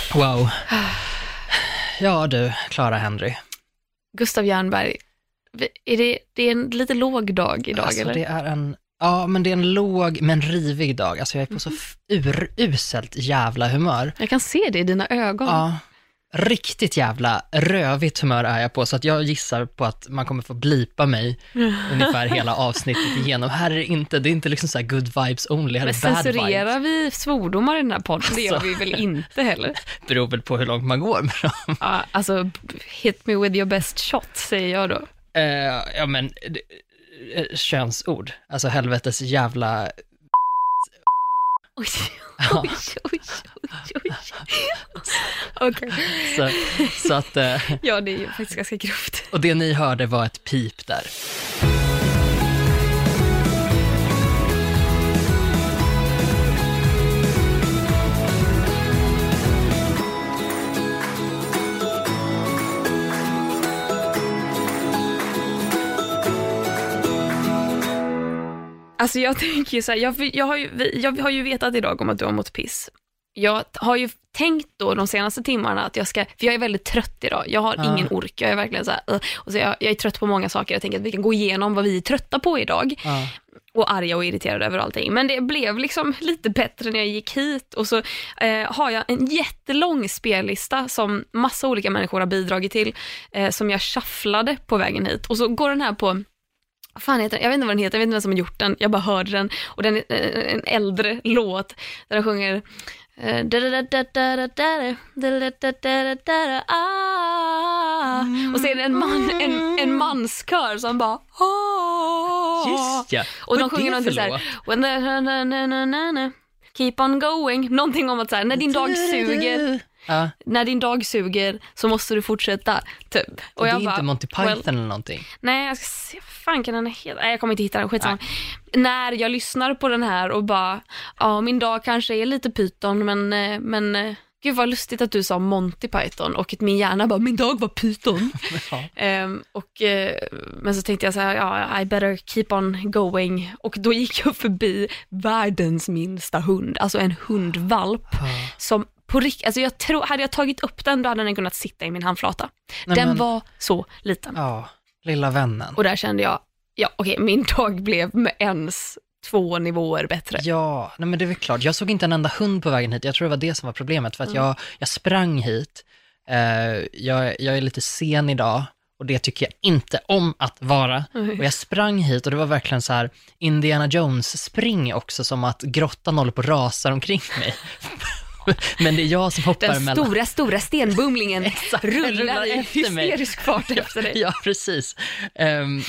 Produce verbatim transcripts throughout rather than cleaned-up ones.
Wow. Ja du, Clara Henry. Gustav Jernberg, är det, det är en lite låg dag idag, alltså, eller? Det är en, ja, men det är en låg men rivig dag. Alltså jag är på så uruselt jävla humör. Jag kan se det i dina ögon. Ja, riktigt jävla rövigt humör är jag på, så att jag gissar på att man kommer få blipa mig ungefär hela avsnittet igenom. Här är det inte, det är inte liksom så här good vibes only, här Men är bad vibes. censurerar vi svordomar i den här podden? Det gör vi väl inte heller. Beror väl på hur långt man går med dem. Ja, alltså, hit me with your best shot, säger jag då. Uh, ja men, uh, könsord. Alltså helvetes jävla... Oj, oj, oj, oj, oj. Okej. Så, så att... Uh, ja, det är ju faktiskt ganska grovt. Och det ni hörde var ett pip där. Alltså jag tänker ju så här, jag, jag, har ju, jag har ju vetat idag om att du har mått piss. Jag har ju tänkt då de senaste timmarna att jag ska, för jag är väldigt trött idag. Jag har Ja. ingen ork, jag är verkligen så här, uh, och så jag, jag är trött på många saker. Jag tänker att vi kan gå igenom vad vi är trötta på idag. Ja. Och arga och irriterade över allting. Men det blev liksom lite bättre när jag gick hit. Och så eh, har jag en jättelång spellista som massa olika människor har bidragit till. Eh, som jag shufflade på vägen hit. Och så går den här på... Vad fan heter den? Jag vet inte vad den heter, jag vet inte vem som har gjort den. Jag bara hörde den. Och den är eh, en äldre låt där de sjunger... Och så är det en, man, en, en manskör som bara Just ja. och de sjunger någonting såhär when the, na, na, na, na, na, keep on going, någonting om att såhär, när din dag suger Ja. när din dag suger så måste du fortsätta typ. Och, och det är bara, inte Monty Python well, eller någonting. Nej, jag ska se, fan kan den heta? Nej, jag kommer inte hitta den, skitsamma. När jag lyssnar på den här och bara, ja, min dag kanske är lite Python, men, men gud vad lustigt att du sa Monty Python och att min hjärna bara, min dag var Python. Ja. um, och, uh, men så tänkte jag så här, ja, I better keep on going. Och då gick jag förbi världens minsta hund, alltså en hundvalp ja. som på rikt, alltså jag tror, hade jag tagit upp den då hade den kunnat sitta i min handflata. Nej, den men, var så liten. Ja, lilla vännen. Och där kände jag, ja okej, okay, min dag blev med ens två nivåer bättre. Ja, nej men det är väl klart. Jag såg inte en enda hund på vägen hit. Jag tror det var det som var problemet. För att mm. jag, jag sprang hit. Uh, jag, jag är lite sen idag. Och det tycker jag inte om att vara. Mm. Och jag sprang hit och det var verkligen så här Indiana Jones spring också. Som att grottan håller på att rasa omkring mig. Men det är jag som hoppar den mellan... Den stora, stora stenbumlingen rullar i hysterisk fart efter dig. Ja, precis. Um,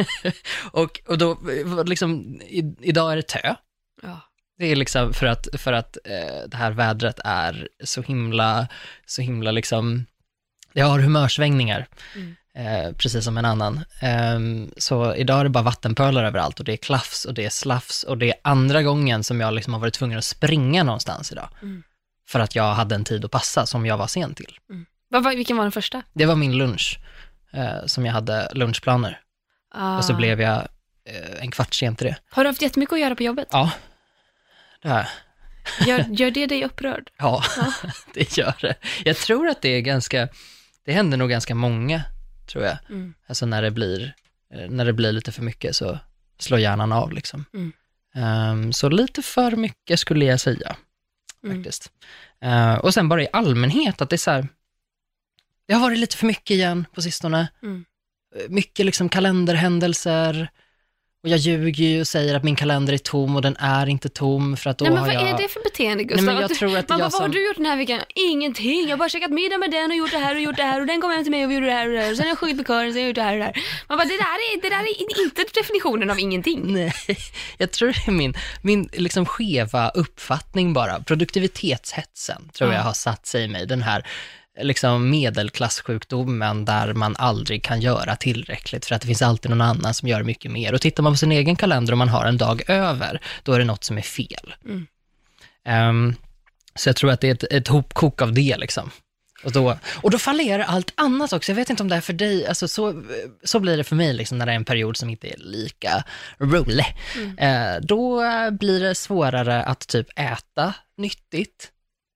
och, och då, liksom, i, idag är det tö. Ja. Det är liksom för att, för att eh, det här vädret är så himla, så himla liksom... Det har humörsvängningar. Mm. Eh, precis som en annan. Um, så idag är det bara vattenpölar överallt och det är klaffs och det är slafs och det är andra gången som jag liksom har varit tvungen att springa någonstans idag. Mm. För att jag hade en tid att passa som jag var sen till. Mm. Vad var, vilken var den första? Det var min lunch eh, som jag hade lunchplaner. Ah. Och så blev jag eh, en kvart sen till det. Har du haft jättemycket att göra på jobbet? Ja, det har jag. Gör, gör det dig upprörd? Ja, ja, det gör det. Jag tror att det är ganska, det händer nog ganska många, tror jag. Mm. Alltså när det blir, när det blir lite för mycket så slår hjärnan av liksom. Mm. Um, så lite för mycket skulle jag säga. Faktiskt. Mm. Uh, och sen bara i allmänhet att det är så här, det har varit lite för mycket igen på sistone. Mm. Mycket liksom kalenderhändelser. Och jag ljuger ju och säger att min kalender är tom och den är inte tom för att då Nej, men har vad jag... är det för beteende, Gustav? Nej, men jag tror att man jag bara, som... vad har du gjort den här veckan? Ingenting. Jag har bara käkat middag med den och gjort det här och gjort det här och den kom hem till mig och vi gjorde det här och det här och sen har jag sjungit med kören och sen har jag gjort det här och det här. Man bara, det där är, det där är inte definitionen av ingenting. Nej, jag tror det är min, min liksom skeva uppfattning bara. Produktivitetshetsen tror jag har satt sig i mig. Den här liksom medelklassjukdomen där man aldrig kan göra tillräckligt för att det finns alltid någon annan som gör mycket mer. Och tittar man på sin egen kalender och man har en dag över, då är det något som är fel. Mm. Um, så jag tror att det är ett, ett hopkok av det liksom. Och då, och då fallerar allt annat också. Jag vet inte om det är för dig. Alltså så, så blir det för mig liksom, när det är en period som inte är lika rolig. Mm. Uh, då blir det svårare att typ äta nyttigt.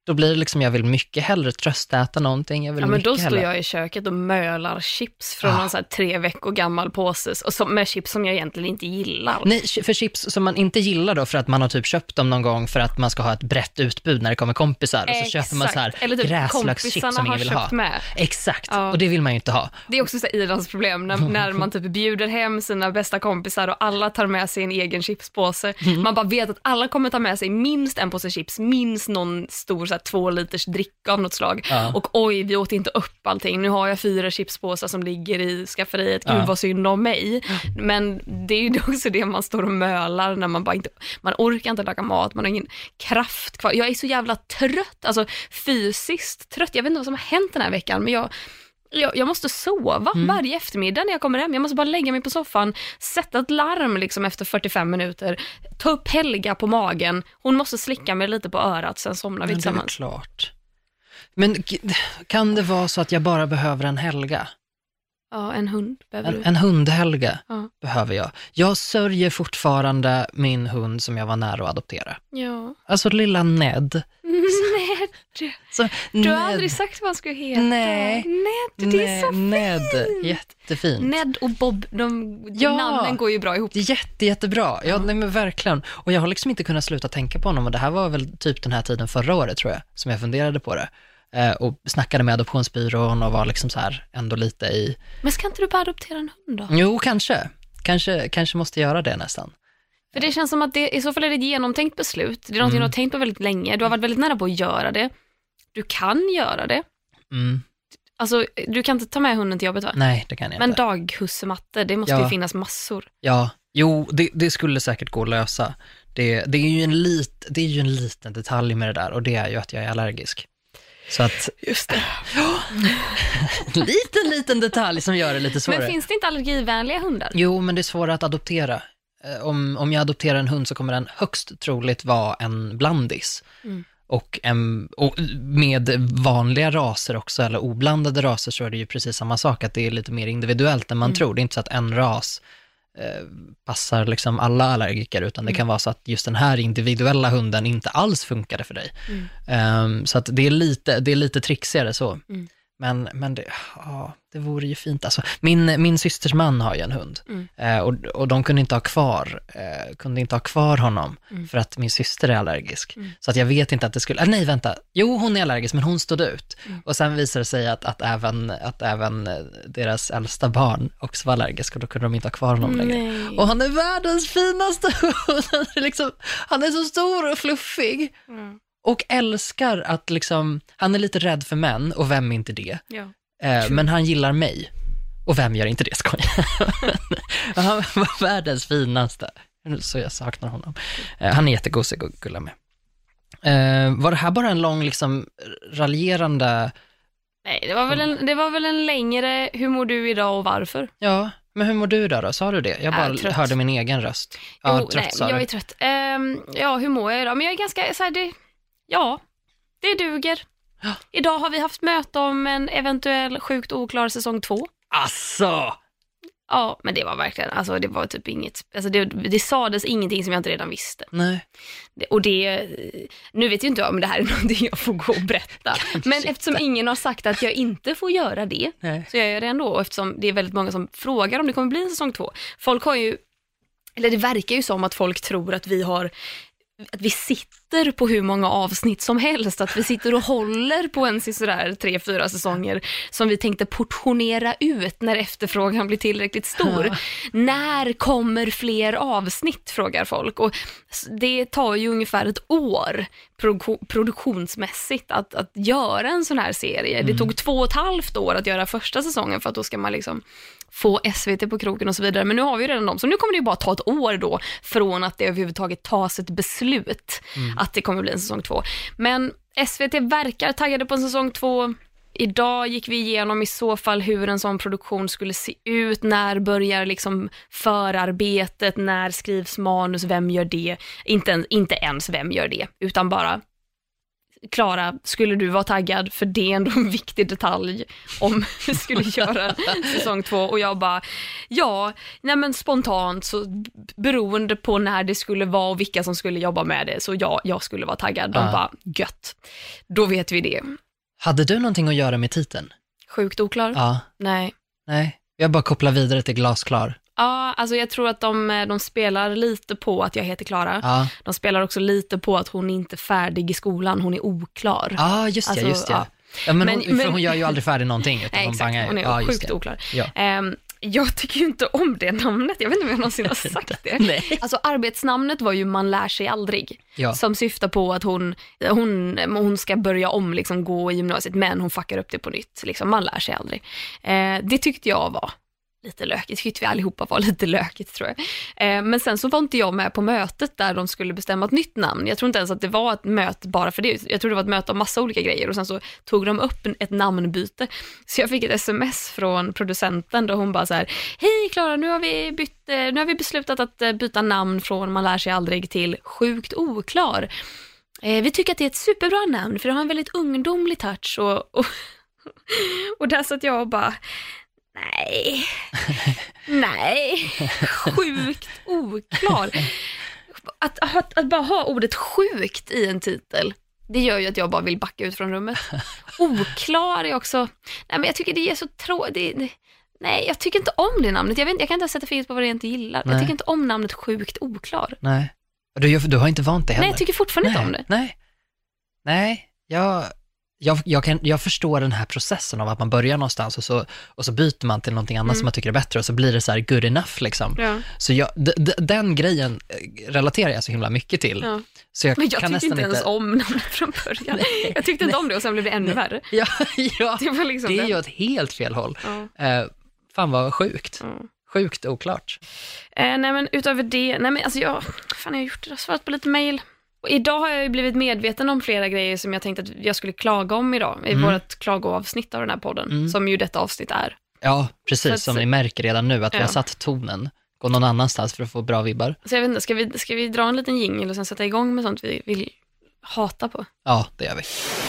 Då blir det liksom, jag vill mycket hellre tröstäta någonting. Jag vill ja, men då står hellre. jag i köket och mölar chips från ah. en så här tre veckor gammal påse. Och så, med chips som jag egentligen inte gillar. Nej, för chips som man inte gillar då för att man har typ köpt dem någon gång för att man ska ha ett brett utbud när det kommer kompisar. Och så Exakt. köper man så här typ gräslökschips som ingen vill ha. Med. Exakt, ja. Och det vill man ju inte ha. Det är också så Irlands problem när, när man typ bjuder hem sina bästa kompisar och alla tar med sig en egen chipspåse. Mm. Man bara vet att alla kommer ta med sig minst en påse chips, minst någon stor så här, två liters dricka av något slag. Ja. Och oj, vi åt inte upp allting. Nu har jag fyra chipspåsar som ligger i skafferiet. Gud, ja. Vad synd om mig. Mm. Men det är ju också det man står och mölar när man bara inte, man orkar inte laga mat, man har ingen kraft kvar. Jag är så jävla trött, alltså fysiskt trött. Jag vet inte vad som har hänt den här veckan, men jag Jag, jag måste sova mm. varje eftermiddag när jag kommer hem. Jag måste bara lägga mig på soffan, sätta ett larm liksom efter fyrtiofem minuter, ta upp Helga på magen. Hon måste slicka mig lite på örat, sen somnar vi tillsammans. Det är klart. Men kan det vara så att jag bara behöver en Helga? Ja, en hund behöver en, du. En hundhelga ja. behöver jag. Jag sörjer fortfarande min hund som jag var nära att adoptera. Ja. Alltså lilla Ned. Ned. Så, du Ned. har aldrig sagt vad han skulle heta. Nej. Ned, det är så Ned. fint. Jättefint. Ned och Bob, de ja. namnen går ju bra ihop. Det är jätte, jättebra. Ja, ja. Nej, men verkligen. Och jag har liksom inte kunnat sluta tänka på honom. Och det här var väl typ den här tiden förra året, tror jag, som jag funderade på det. Eh, och snackade med adoptionsbyrån och var liksom så här ändå lite i... Men ska inte du bara adoptera en hund då? Jo, kanske. Kanske, kanske måste göra det nästan. För det känns som att det i så fall är det ett genomtänkt beslut. Det är något mm. du har tänkt på väldigt länge. Du har varit väldigt nära på att göra det. Du kan göra det. Mm. Alltså, du kan inte ta med hunden till jobbet, va? Nej, det kan jag Men inte. Men daghussematte, det måste ja. ju finnas massor. Ja, jo, det, det skulle säkert gå att lösa. Det, det, är ju en lit, det är ju en liten detalj med det där, och det är ju att jag är allergisk. Så att, just det. liten, liten detalj som gör det lite svårare. Men finns det inte allergivänliga hundar? Jo, men det är svårare att adoptera. Om, om jag adopterar en hund så kommer den högst troligt vara en blandis. Mm. Och, en, och med vanliga raser också, eller oblandade raser, så är det ju precis samma sak. Att det är lite mer individuellt än man mm. tror. Det är inte så att en ras eh, passar liksom alla allergiker, utan mm. det kan vara så att just den här individuella hunden inte alls funkade för dig. Mm. Um, så att det är lite, det är lite trixigare så. Mm. Men, men det, ja, det vore ju fint. Alltså, min, min systers man har ju en hund. Mm. Eh, och, och de kunde inte ha kvar, eh, kunde inte ha kvar honom mm. för att min syster är allergisk. Mm. Så att jag vet inte att det skulle... Äh, nej, vänta. Jo, hon är allergisk, men hon stod ut. Mm. Och sen visade det sig att, att, även, att även deras äldsta barn också var allergisk. Och då kunde de inte ha kvar honom längre. Nej. Och han är världens finaste hund. Han är, liksom, han är så stor och fluffig. Mm. Och älskar att liksom, han är lite rädd för män, och vem är inte det? Ja. Eh, men han gillar mig. Och vem gör inte det, skojar? Han var världens finaste. Så jag saknar honom. Eh, han är jättegosig och gulla med. Eh, var det här bara en lång liksom raljerande... Nej, det var väl en, det var väl en längre hur mår du idag och varför? Ja, men hur mår du idag då? Sa du det? Jag bara äh, hörde min egen röst. Ja, jo, trött, nej, sa jag du. är trött. Um, ja, hur mår jag idag? Men jag är ganska så här, det, ja, det duger. Ja. Idag har vi haft möte om en eventuell sjukt oklar säsong två. Asså! Ja, men det var verkligen, alltså det var typ inget, alltså det, det sades ingenting som jag inte redan visste. Nej. Det, och det, nu vet ju inte jag om det här är någonting jag får gå och berätta. Kanske men eftersom inte. Ingen har sagt att jag inte får göra det, nej. Så jag gör det ändå. Och eftersom det är väldigt många som frågar om det kommer bli en säsong två. Folk har ju, eller det verkar ju som att folk tror att vi har, att vi sitter på hur många avsnitt som helst, att vi sitter och håller på en sådär tre, fyra säsonger som vi tänkte portionera ut när efterfrågan blir tillräckligt stor. Ja. När kommer fler avsnitt, frågar folk. Och det tar ju ungefär ett år produ- produktionsmässigt att, att göra en sån här serie. Mm. Det tog två och ett halvt år att göra första säsongen, för att då ska man liksom få S V T på kroken och så vidare. Men nu har vi redan dem. Så nu kommer det ju bara ta ett år då från att det överhuvudtaget tas ett beslut mm. att det kommer bli en säsong två. Men S V T verkar taggade på en säsong två. Idag gick vi igenom i så fall hur en sån produktion skulle se ut. När börjar liksom förarbetet? När skrivs manus? Vem gör det? Inte, inte ens vem gör det, utan bara Klara, skulle du vara taggad? För det är ändå en viktig detalj om vi skulle göra säsong två. Och jag bara, ja, nej men spontant så beroende på när det skulle vara och vilka som skulle jobba med det, så ja, jag skulle vara taggad. De Ja. bara, gött. Då vet vi det. Hade du någonting att göra med titeln? Sjukt oklar? Ja. Nej. Nej. Jag bara kopplar vidare till glasklar. Ja, alltså jag tror att de, de spelar lite på att jag heter Klara. Ja. De spelar också lite på att hon inte är färdig i skolan, hon är oklar. Ja, just det, Alltså, just det. ja. Ja, men, Men- hon, för men- hon gör ju aldrig färdig någonting. Utan Nej, hon exakt, bangar ju. hon är Ja, just sjukt det. oklar. Ja. Ehm, jag tycker ju inte om det namnet, jag vet inte om jag någonsin har sagt det. Nej. Alltså arbetsnamnet var ju Man lär sig aldrig, Ja. som syftar på att hon, hon, hon ska börja om, liksom, gå i gymnasiet, men hon fuckar upp det på nytt. Liksom, man lär sig aldrig. Ehm, det tyckte jag var lite lökigt, tyckte vi allihopa var lite lökigt tror jag. Eh, men sen så var inte jag med på mötet där de skulle bestämma ett nytt namn. Jag tror inte ens att det var ett möte bara för det. Jag tror det var ett möte om massa olika grejer och sen så tog de upp en, ett namnbyte. Så jag fick ett sms från producenten där hon bara så här: hej Klara, nu har vi bytt, eh, nu har vi beslutat att eh, byta namn från Man lär sig aldrig till Sjukt oklar. Eh, vi tycker att det är ett superbra namn för det har en väldigt ungdomlig touch och, och, och där satt jag och bara Nej, nej, sjukt oklar. Att, att, att bara ha ordet sjukt i en titel, det gör ju att jag bara vill backa ut från rummet. Oklar är också, nej men jag tycker det är så tråkigt. Nej, jag tycker inte om det namnet. Jag, vet, jag kan inte sätta fingret på vad det är jag inte gillar. Nej. Jag tycker inte om namnet Sjukt oklar. Nej. Du, du har inte vant det heller. Nej, jag tycker fortfarande Nej. inte om det. Nej, nej. Jag, jag, jag, kan, jag förstår den här processen av att man börjar någonstans och så, och så byter man till någonting annat Mm. som man tycker är bättre och så blir det så här good enough liksom. Ja. Så jag, d- d- den grejen eh, relaterar jag så himla mycket till. Ja. Så jag Men jag kan tyckte nästan inte ens om namnet från början. Nej. Jag tyckte inte om det och sen blev det ännu värre. Ja, ja. Det var liksom Det är den. ju ett helt fel håll. Ja. Eh, fan vad sjukt. Ja. Sjukt oklart. Eh, nej men utöver det, nej men alltså jag, fan jag har gjort det, jag har svarat på lite mejl. Och idag har jag ju blivit medveten om flera grejer som jag tänkte att jag skulle klaga om idag i Mm. vårt klagoavsnitt av den här podden, Mm. som ju detta avsnitt är. Ja, Så precis. att- Som ni märker redan nu att vi Ja. har satt tonen. Gå någon annanstans för att få bra vibbar. Så jag vet inte, ska vi, ska vi dra en liten jingle och sen sätta igång med sånt vi vill hata på? Ja, det gör vi.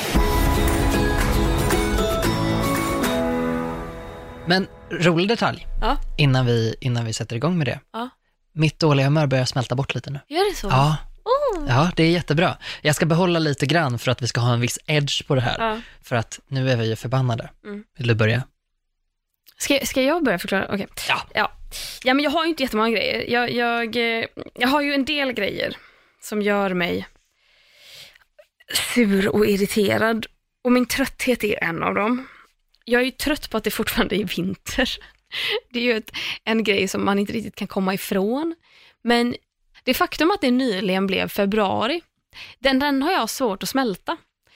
Men rolig detalj Ja, innan vi, innan vi sätter igång med det. ja. Mitt dåliga humör börjar smälta bort lite nu. Gör det så? Ja, Oh. ja, det är jättebra. Jag ska behålla lite grann för att vi ska ha en viss edge på det här. Ja. För att nu är vi ju förbannade. Mm. Vill du börja? Ska, ska jag börja förklara? Okej. Ja. Ja. Ja, men jag har ju inte jättemånga grejer. Jag, jag, eh, jag har ju en del grejer som gör mig sur och irriterad. Och min trötthet är en av dem. Jag är ju trött på att det fortfarande är vinter. Det är ju ett, en grej som man inte riktigt kan komma ifrån. Men det faktum att det nyligen blev februari, den, den har jag svårt att smälta.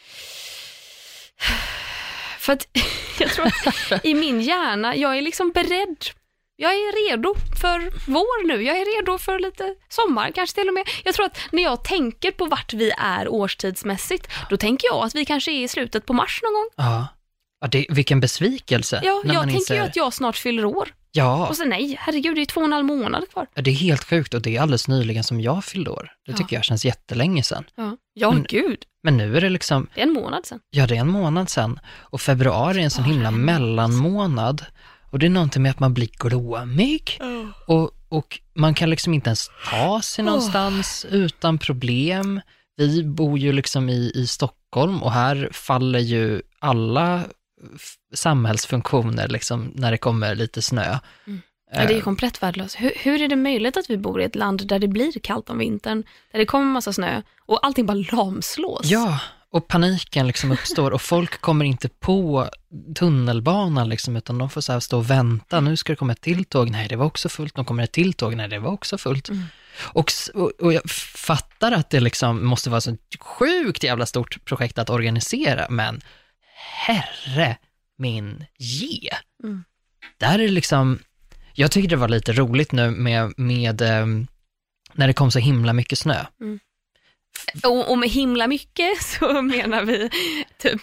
För att jag tror att i min hjärna, jag är liksom beredd. Jag är redo för vår nu. Jag är redo för lite sommar, kanske till och med. Jag tror att när jag tänker på vart vi är årstidsmässigt, då tänker jag att vi kanske är i slutet på mars någon gång. Ja. Ja, det, vilken besvikelse. Ja, när jag man tänker inser- ju att jag snart fyller år. Ja, Och så nej, herregud, det är två och en halv månad kvar. det är helt sjukt och det är alldeles nyligen som jag fyllde år. Det Ja. tycker jag känns jättelänge sedan. Ja, ja Men- gud. Men nu är det liksom, Det är en månad sedan. ja det är en månad sedan. Och februari är en sån Bara himla en månad. mellanmånad. Och det är någonting med att man blir glåmig. Och, och man kan liksom inte ens ta sig någonstans utan problem. Vi bor ju liksom i, i Stockholm och här faller ju alla f- samhällsfunktioner liksom när det kommer lite snö. Mm. Ja, det är ju Eh, komplett värdelöst. Hur, hur är det möjligt att vi bor i ett land där det blir kallt om vintern, där det kommer massa snö och allting bara lamslås? Ja, och paniken liksom uppstår och folk kommer inte på tunnelbanan liksom, utan de får så här stå och vänta. Nu ska det komma ett till tåg. Nej, det var också fullt. De kommer ett till tåg. Nej, det var också fullt. Mm. Och, s- och, och jag fattar att det liksom måste vara så ett sjukt jävla stort projekt att organisera, men herre min ge. Mm. Där är det liksom, jag tycker det var lite roligt nu med, med ehm, när det kom så himla mycket snö. Och, och med himla mycket så menar vi typ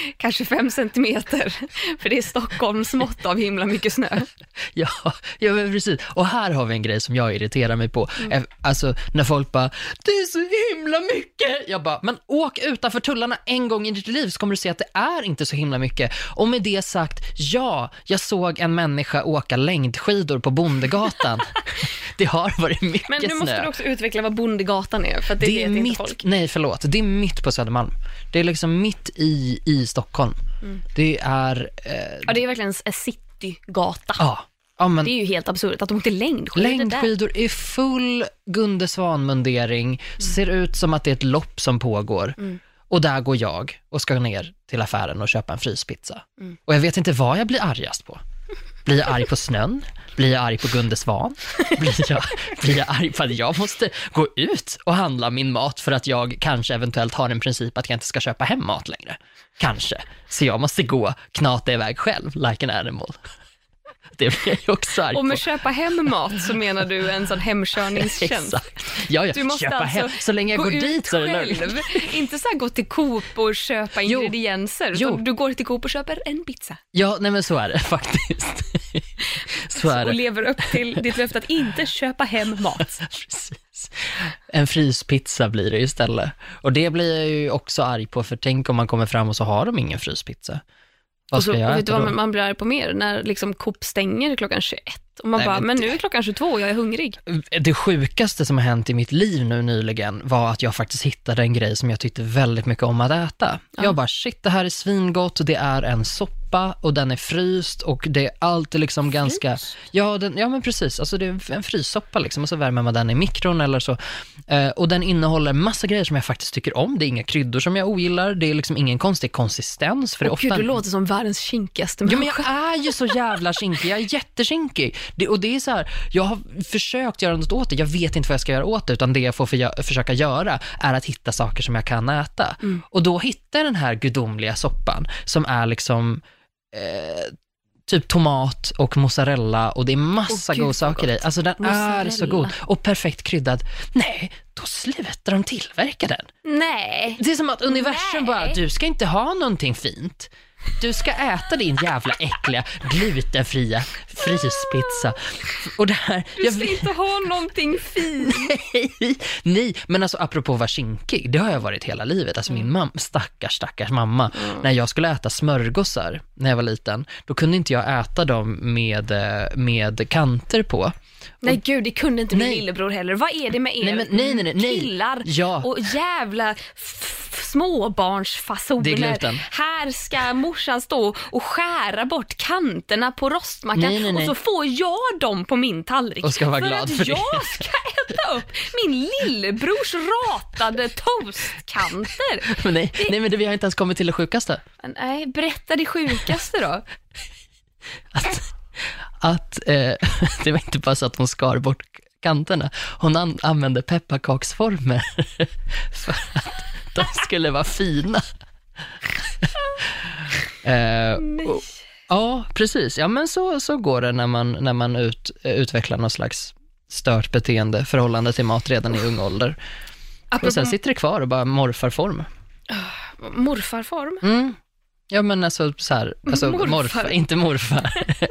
kanske fem centimeter. För det är Stockholms mått av himla mycket snö. Ja, ja men precis. Och här har vi en grej som jag irriterar mig på. Mm. Alltså när folk bara, det är så himla mycket. Jag bara, men åk utanför tullarna en gång i ditt liv så kommer du se att det är inte så himla mycket. Och med det sagt, ja, jag såg en människa åka längdskidor på Bondegatan. Det har varit mycket snö. Men nu måste snö. Du också utveckla vad Bondegatan är, för att det, det vet mitt, inte folk. Nej, förlåt. Det är mitt på Södermalm. Det är liksom mitt i, i Stockholm. Mm. Det är... Eh, ja, det är verkligen en citygata. Ja. Ja, men, det är ju helt absurt att de åkte längdskidor längdskidor där. I full Gunde Svan-mundering. Mm. Ser ut som att det är ett lopp som pågår. Mm. Och där går jag och ska ner till affären och köpa en fryspizza. Mm. Och jag vet inte vad jag blir argast på. Blir jag arg på snön? Blir jag arg på Gunde Svan? Blir jag, blir jag arg på att jag måste gå ut och handla min mat för att jag kanske eventuellt har en princip att jag inte ska köpa hem mat längre? Kanske. Så jag måste gå knata iväg själv, like an animal. Det blir jag ju också arg på. Och med köpa hem mat så menar du en sån hemkörningstjänst. Exakt. Ja, ja. Du måste köpa alltså hem. Så länge jag går dit så är det löjligt. Inte så här gå till Coop och köpa jo. ingredienser. Jo. Du går till Coop och köper en pizza. Ja, nej men så är det faktiskt. Så är det. Och lever upp till ditt löfte att inte köpa hem mat. Precis. En fryspizza blir det istället. Och det blir jag ju också arg på, för tänk om man kommer fram och så har de ingen fryspizza. Vad ska och så, jag och äta vet du vad då? man blir arg på mer? När liksom Coop stänger klockan tjugoett. Och man Nej, bara, men, men nu är klockan tjugotvå och jag är hungrig. Det sjukaste som har hänt i mitt liv nu nyligen var att jag faktiskt hittade en grej som jag tyckte väldigt mycket om att äta. Ja. Jag bara, shit, det här är svingott. Det är en soppa och den är fryst och det är alltid liksom Frys? ganska... Ja, den, ja, men precis. Alltså det är en fryssoppa liksom och så värmer man den i mikron eller så. Eh, och den innehåller massa grejer som jag faktiskt tycker om. Det är inga kryddor som jag ogillar. Det är liksom ingen konstig konsistens. För Åh, det ofta... Gud, du låter som världens kinkigaste människa. Ja, men jag är ju så jävla kinkig. Jag är jättekinkig. Det, och det är så här, jag har försökt göra något åt det. Jag vet inte vad jag ska göra åt det, utan det jag får för, försöka göra är att hitta saker som jag kan äta. Mm. Och då hittar jag den här gudomliga soppan som är liksom eh, typ tomat och mozzarella och det är massa oh, goda saker i. Alltså den mozzarella. Är så god och perfekt kryddad. Nej, då slutar de tillverka den. Nej. Det är som att universum Nej. bara, du ska inte ha någonting fint. Du ska äta din jävla äckliga glutenfria fryspizza. Och det här, du ska jag... inte ha någonting fint. Nej, nej, men alltså apropå att vara kinkig, det har jag varit hela livet. Alltså mm. min mamma, stackars, stackars mamma. Mm. När jag skulle äta smörgåsar när jag var liten, då kunde inte jag äta dem med, med kanter på. Nej gud, det kunde inte min lillebror heller. Vad är det med er nej, men, nej, nej, nej. killar ja. och jävla f- småbarnsfasoner? Det är gluten. Här ska morsan stå och skära bort kanterna på rostmackan nej, nej, nej. och så får jag dem på min tallrik. Och ska vara för glad att för det. jag ska äta upp min lillebrors ratade toastkanter. Men nej, det... nej, men det, vi har inte ens kommit till det sjukaste. Nej, berätta det sjukaste då. Att... att eh, det var inte bara så att hon skar bort kanterna. Hon an- använde pepparkaksformer för att de skulle vara fina. eh, och, ja, precis. Ja, men så, så går det när man, när man ut, utvecklar någon slags stört beteende förhållande till mat redan i ung ålder. Apropå... Och sen sitter det kvar och bara morfarform. Uh, morfarform? Mm. Ja, men alltså så här, alltså morfar. morfar, inte morfar.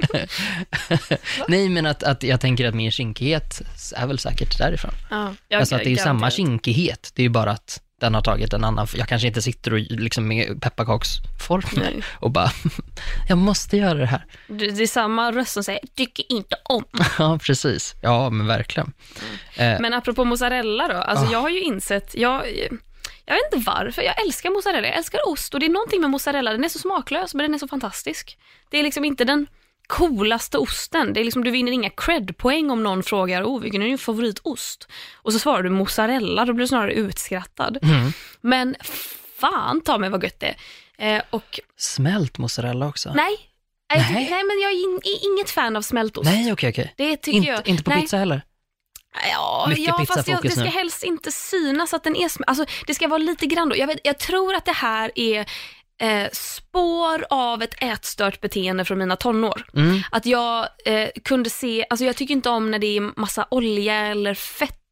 Nej, men att, att jag tänker att min kinkighet är väl säkert därifrån. Ja, jag, alltså att det är jag, samma jag, kinkighet, det är ju bara att den har tagit en annan, jag kanske inte sitter och liksom med pepparkaksformer och bara, jag måste göra det här. Det, det är samma röst som säger, tycker inte om. Ja, precis. Ja, men verkligen. Mm. Eh. Men apropå mozzarella då, alltså oh. jag har ju insett, jag... Jag vet inte varför, jag älskar mozzarella, jag älskar ost och det är någonting med mozzarella, den är så smaklös men den är så fantastisk. Det är liksom inte den coolaste osten, det är liksom, du vinner inga cred-poäng om någon frågar, oh vilken är din favoritost? Och så svarar du mozzarella, då blir du snarare utskrattad. Mm. Men fan, ta mig vad gött det är. Eh, och... Smält mozzarella också? Nej, nej. Tycker, nej men jag är, in, är inget fan av smältost. Nej, okej, okej. Det tycker inte, jag. Inte på nej. pizza heller? Ja, ja fast jag, det ska nu. helst inte synas att den är sm- alltså det ska vara lite grann då. Jag, vet, jag tror att det här är eh, spår av ett ätstört beteende från mina tonår. Mm. Att jag eh, kunde se, alltså jag tycker inte om när det är massa olja eller fett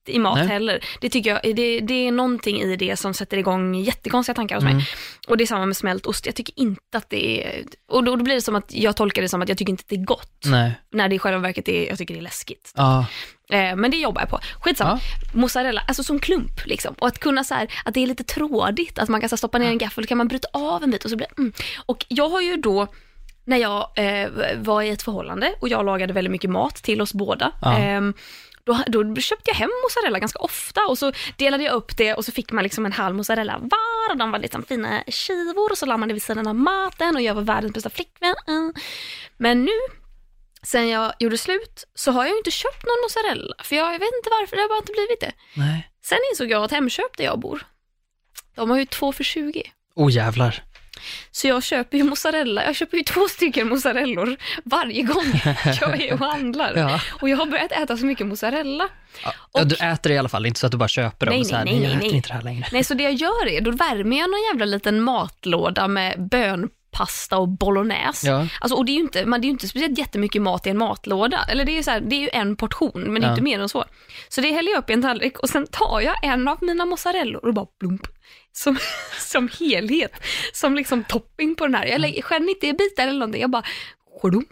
i mat Nej. heller. Det tycker jag, det, det är någonting i det som sätter igång jättekonstiga tankar hos mig. Mm. Och det är samma med smält ost. Jag tycker inte att det är, och då, då blir det som att jag tolkar det som att jag tycker inte att det är gott. Nej. När det i själva verket är, jag tycker det är läskigt. Ja. Eh, men det jobbar jag på. Skitsamma. Ja. Mozzarella, alltså som klump liksom. Och att kunna så här, att det är lite trådigt, att man kan så här, stoppa ner en gaffel, kan man bryta av en bit och så blir det, mm. Och jag har ju då, när jag eh, var i ett förhållande och jag lagade väldigt mycket mat till oss båda, Ja. eh, då, då köpte jag hem mozzarella ganska ofta och så delade jag upp det och så fick man liksom en halv mozzarella var och de var liksom fina skivor och så la man det vid sidan av maten och jag var världens bästa flickvän. Mm. Men nu, sen jag gjorde slut, så har jag ju inte köpt någon mozzarella. För jag, jag vet inte varför, det har bara inte blivit det. Nej. Sen insåg jag att Hemköp där jag bor, de har ju två för tjugo. Oh jävlar. Så jag köper ju mozzarella, jag köper ju två stycken mozzarellor varje gång jag är och handlar. Ja. Och jag har börjat äta så mycket mozzarella. Ja, Och- du äter det i alla fall, inte så att du bara köper dem Nej, och så här, nej, nej, nej, jag äter nej. inte det här längre. Nej, så det jag gör är, då värmer jag någon jävla liten matlåda med bönpasta och bolognese. Ja. Alltså, och det är ju inte, man, det är ju inte speciellt jättemycket mat i en matlåda. Eller det är ju så här, det är ju en portion, men det är Ja. inte mer än så. Så det häller jag upp i en tallrik och sen tar jag en av mina mozzarellor och bara plump. Som, som helhet, som liksom topping på den här. Jag lägger, skär inte i bitar eller någonting, jag bara sklunk.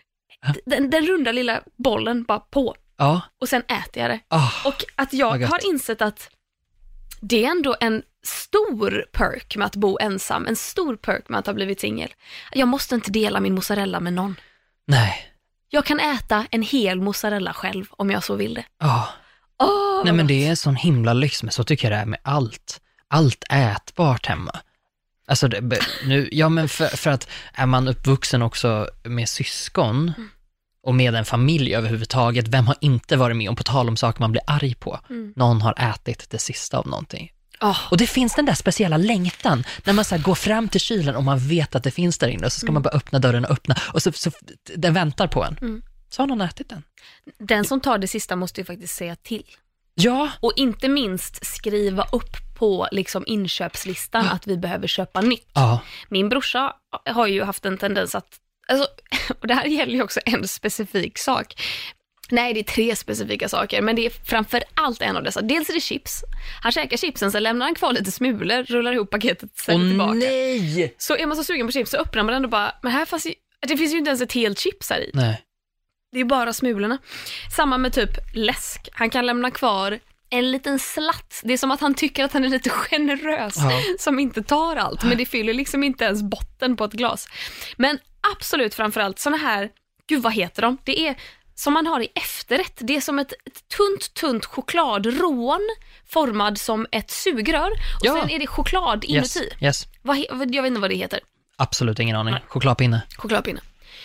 Den, den runda lilla bollen bara på Ja. och sen äter jag det. Oh. Och att Vad jag gött. har insett att det är ändå en stor perk med att bo ensam, en stor perk med att ha blivit singel. Jag måste inte dela min mozzarella med någon. Nej. Jag kan äta en hel mozzarella själv om jag så vill det. Ja. Åh, Nej men det är en sån himla lyx, men så tycker jag det är med allt. Allt ätbart hemma. Alltså det, be- nu, ja men för, för att är man uppvuxen också med syskon Mm. och med en familj överhuvudtaget, vem har inte varit med om, på tal om saker man blir arg på? Mm. Någon har ätit det sista av någonting. Åh, Och det finns den där speciella längtan när man så här går fram till kylen och man vet att det finns där inne och så ska man bara öppna dörren och öppna och så, så den väntar på en. Mm. Så har någon ätit den. den som tar det sista måste ju faktiskt säga till. Ja, Och inte minst skriva upp på liksom inköpslistan att vi behöver köpa nytt. ja, Min brorsa har ju haft en tendens att, alltså, och det här gäller ju också en specifik sak. Nej, det är tre specifika saker, men det är framför allt en av dessa. Dels är det chips. Han käkar chipsen, så lämnar han kvar lite smulor, rullar ihop paketet, åh sen tillbaka. nej! Så är man så sugen på chips så öppnar man den och bara, men här fanns ju, det finns ju inte ens ett helt chips här i. Nej. Det är bara smulorna. Samma med typ läsk. Han kan lämna kvar en liten slatt. Det är som att han tycker att han är lite generös, Ja. som inte tar allt, men det fyller liksom inte ens botten på ett glas. Men absolut framförallt såna här, gud vad heter de? Det är som man har i efterrätt. Det är som ett, ett tunt, tunt chokladrån formad som ett sugrör. Och Ja. sen är det choklad Yes, inuti. yes. Vad, he- jag vet inte vad det heter. Absolut ingen aning. Nej. Chokladpinne. Chokladpinne.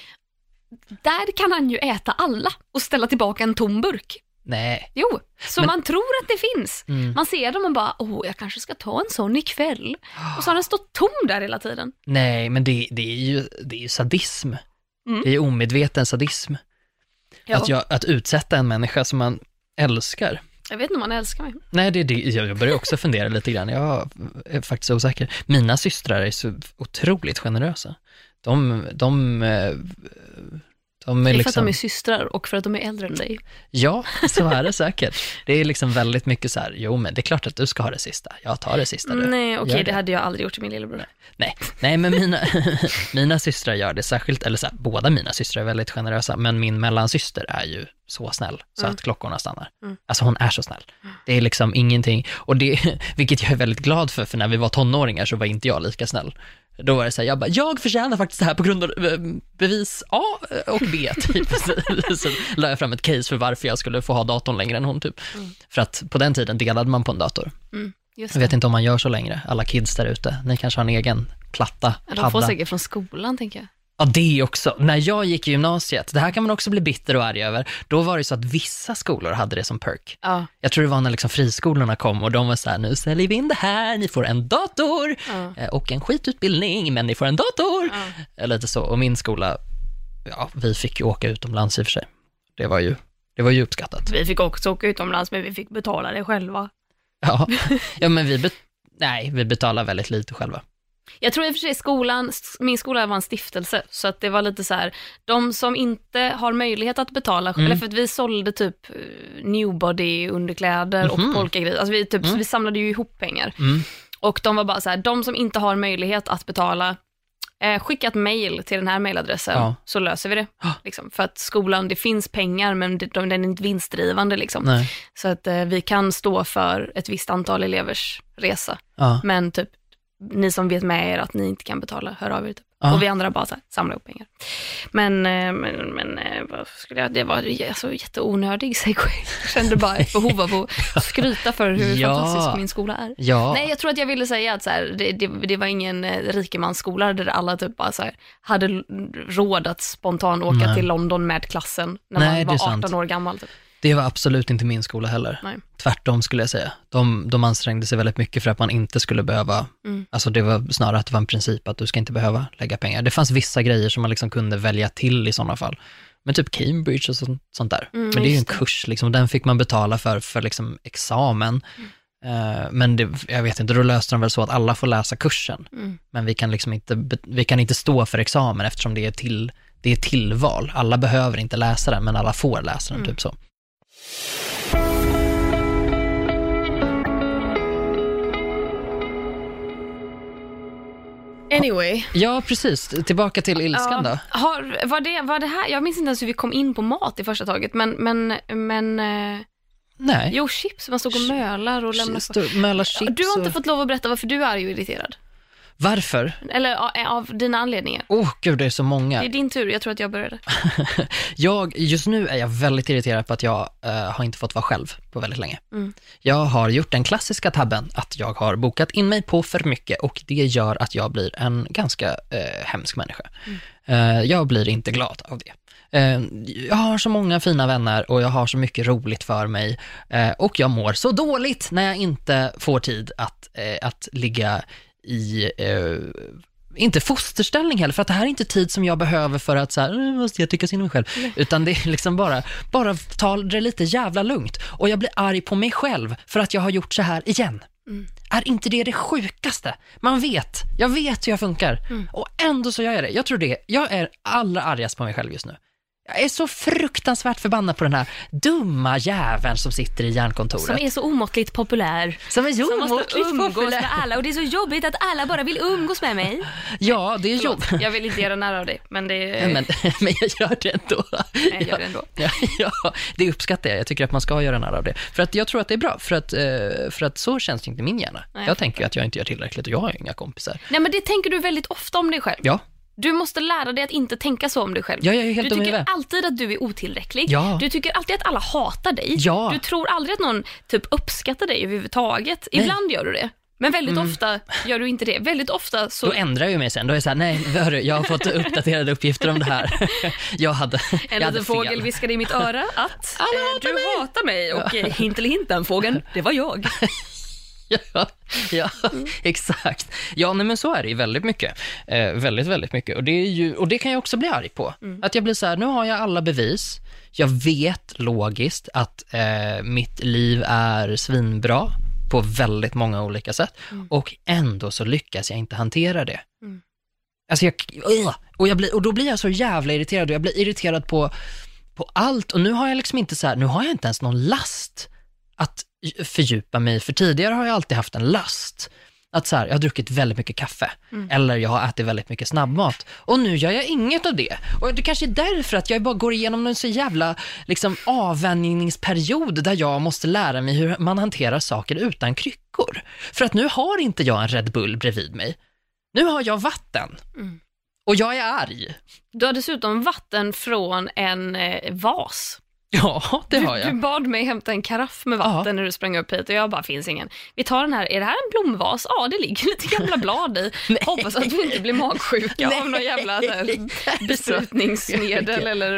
Där kan han ju äta alla och ställa tillbaka en tom burk. Nej. Jo, så Men- man tror att det finns. Mm. Man ser dem och bara, åh, jag kanske ska ta en sån ikväll. Och så har den stått tom där hela tiden. Nej, men det, det, är ju, det är ju sadism. Mm. Det är omedveten sadism. Ja. Att, jag, att utsätta en människa som man älskar. Jag vet inte om man älskar mig. Nej, det är det. Jag börjar också fundera lite grann. Jag är faktiskt osäker. Mina systrar är så otroligt generösa. De, de, eh, de Det är är för att liksom... de är systrar och för att de är äldre än dig. Ja, så är det säkert. Det är liksom väldigt mycket så här, jo men det är klart att du ska ha det sista. Jag tar det sista du. Nej, okej, Gör det hade jag aldrig gjort till min lillebror. Nej, nej men mina, mina systrar gör det särskilt, eller så här, båda mina systrar är väldigt generösa, men min mellansyster är ju så snäll så Mm. att klockorna stannar. Mm. Alltså hon är så snäll. Det är liksom ingenting, och det, vilket jag är väldigt glad för, för när vi var tonåringar så var inte jag lika snäll. Då var det så här, jag bara, jag förtjänar faktiskt det här på grund av eh, bevis A och B typ. Så la jag fram ett case för varför jag skulle få ha datorn längre än hon typ. Mm. För att på den tiden delade man på en dator. Mm, just Jag det. vet inte om man gör så längre, alla kids där ute. Ni kanske har en egen platta, Ja, de får padda. säkert från skolan, tänker jag. Ja, det också. När jag gick i gymnasiet, det här kan man också bli bitter och arg över, då var det så att vissa skolor hade det som perk. Ja. Jag tror det var när liksom friskolorna kom och de var så här, nu säljer vi in det här, ni får en dator Ja. eh, och en skitutbildning, men ni får en dator. Ja. Lite så. Och min skola, ja, vi fick ju åka utomlands i och för sig. Det var ju, det var ju uppskattat. Vi fick också åka utomlands, men vi fick betala det själva. Ja, ja men vi, bet- nej, vi betalar väldigt lite själva. Jag tror i och för sig skolan, min skola var en stiftelse, så att det var lite så här, de som inte har möjlighet att betala, mm. eller för att vi sålde typ newbody underkläder mm-hmm. och polkagrejer, alltså vi, typ, mm. så vi samlade ju ihop pengar. Mm. Och de var bara så här, de som inte har möjlighet att betala, eh, skicka ett mejl till den här mejladressen, ja. Så löser vi det. Liksom. För att skolan, det finns pengar, men det, de, den är inte vinstdrivande. Liksom. Nej. Så att eh, vi kan stå för ett visst antal elevers resa. Ja. Men typ, ni som vet med er att ni inte kan betala, hör av er typ. Ja. Och vi andra bara så här, samla upp pengar. Men, men, men vad skulle jag, det var alltså jätteonödig segway. Jag kände bara ett behov av att skryta för hur ja. fantastisk min skola är. Ja. Nej, jag tror att jag ville säga att så här, det, det, det var ingen rikemansskola där alla typ bara så här, hade råd att spontant åka Nej. till London med klassen när Nej, man var arton sant. år gammal typ. Det var absolut inte min skola heller. Nej. Tvärtom skulle jag säga. De, de ansträngde sig väldigt mycket för att man inte skulle behöva... Mm. Alltså det var snarare att det var en princip att du ska inte behöva lägga pengar. Det fanns vissa grejer som man liksom kunde välja till i sådana fall. Men typ Cambridge och sånt, sånt där. Mm, men det är ju en det. kurs, liksom, den fick man betala för, för liksom examen. Mm. Uh, men det, jag vet inte, då löste de väl så att alla får läsa kursen. Mm. Men vi kan liksom inte, vi kan inte stå för examen eftersom det är, till, det är tillval. Alla behöver inte läsa den, men alla får läsa den, mm. typ så. Anyway. Ja, precis. Tillbaka till ilskan då. Ja, har, var, det, var det här? Jag minns inte ens hur vi kom in på mat i första taget. Men, men, men nej. Jo, chips. Man stod och mölar och lämnar Stå, mölar chips. Du har inte och... fått lov att berätta varför du är ju irriterad. Varför? Eller av, av dina anledningar. Åh, oh, gud, det är så många. Det är din tur, jag tror att jag började. jag, just nu är jag väldigt irriterad på att jag uh, har inte fått vara själv på väldigt länge. Mm. Jag har gjort den klassiska tabben att jag har bokat in mig på för mycket och det gör att jag blir en ganska uh, hemsk människa. Mm. Uh, jag blir inte glad av det. Jag har så många fina vänner och jag har så mycket roligt för mig och jag mår så dåligt när jag inte får tid att, att ligga i, eh, inte fosterställning heller, för att det här är inte tid som jag behöver för att så här, måste jag tycka synd om mig själv, mm. utan det är liksom bara, bara ta det lite jävla lugnt och jag blir arg på mig själv för att jag har gjort så här igen. Mm. Är inte det det sjukaste? Man vet, jag vet hur jag funkar mm. och ändå så gör jag det. Jag tror det, jag är allra argast på mig själv just nu. Jag är så fruktansvärt förbannad på den här dumma jäveln som sitter i järnkontoret. Som är så omåttligt populär. Som är så som måste umgås populär. Med alla. Och det är så jobbigt att alla bara vill umgås med mig. Ja, det är jobbigt. Jag vill inte göra nära av dig, men det är... men, men jag gör det ändå. Nej, jag gör det ändå. Ja, ja, det uppskattar jag. Jag tycker att man ska göra nära av det. För att jag tror att det är bra. För att, för att så känns det inte min hjärna. Nej, jag jag tänker att jag inte gör tillräckligt och jag har ju inga kompisar. Nej, men det tänker du väldigt ofta om dig själv. Ja. Du måste lära dig att inte tänka så om dig själv. Ja, jag är helt du tycker alltid att du är otillräcklig. Ja. Du tycker alltid att alla hatar dig. Ja. Du tror aldrig att någon typ uppskattar dig överhuvudtaget. Nej. Ibland gör du det. Men väldigt mm. ofta gör du inte det. Väldigt ofta så... Då ändrar jag mig sen. Då är jag så här, nej, hörru, jag har fått uppdaterade uppgifter om det här. Jag hade En liten fågel viskade i mitt öra att eh, du mig. hatar mig. Och ja. hint eller hint, den fågeln, det var jag. Ja, ja mm. exakt. Ja, nej, men så är det ju väldigt mycket. Eh, väldigt, väldigt mycket. Och det, är ju, och det kan jag också bli arg på. Mm. Att jag blir så här, nu har jag alla bevis. Jag vet logiskt att eh, mitt liv är svinbra på väldigt många olika sätt. Mm. Och ändå så lyckas jag inte hantera det. Mm. Alltså jag, och, jag blir, och då blir jag så jävla irriterad. Och jag blir irriterad på, på allt. Och nu har jag liksom inte så här, nu har jag inte ens någon last att fördjupa mig. För tidigare har jag alltid haft en last. Att så här, jag har druckit väldigt mycket kaffe. Mm. Eller jag har ätit väldigt mycket snabbmat. Och nu gör jag inget av det. Och det kanske är därför att jag bara går igenom en så jävla liksom, avvänjningsperiod där jag måste lära mig hur man hanterar saker utan kryckor. För att nu har inte jag en Red Bull bredvid mig. Nu har jag vatten. Mm. Och jag är arg. Du har dessutom vatten från en eh, vas. Ja, det du, har jag. Du bad mig hämta en karaff med vatten ja. när du sprang upp hit och jag bara, finns ingen. Vi tar den här, är det här en blomvas? Ja, det ligger lite gamla blad i. Hoppas att du inte blir magsjuka av någon jävla besprutningsmedel eller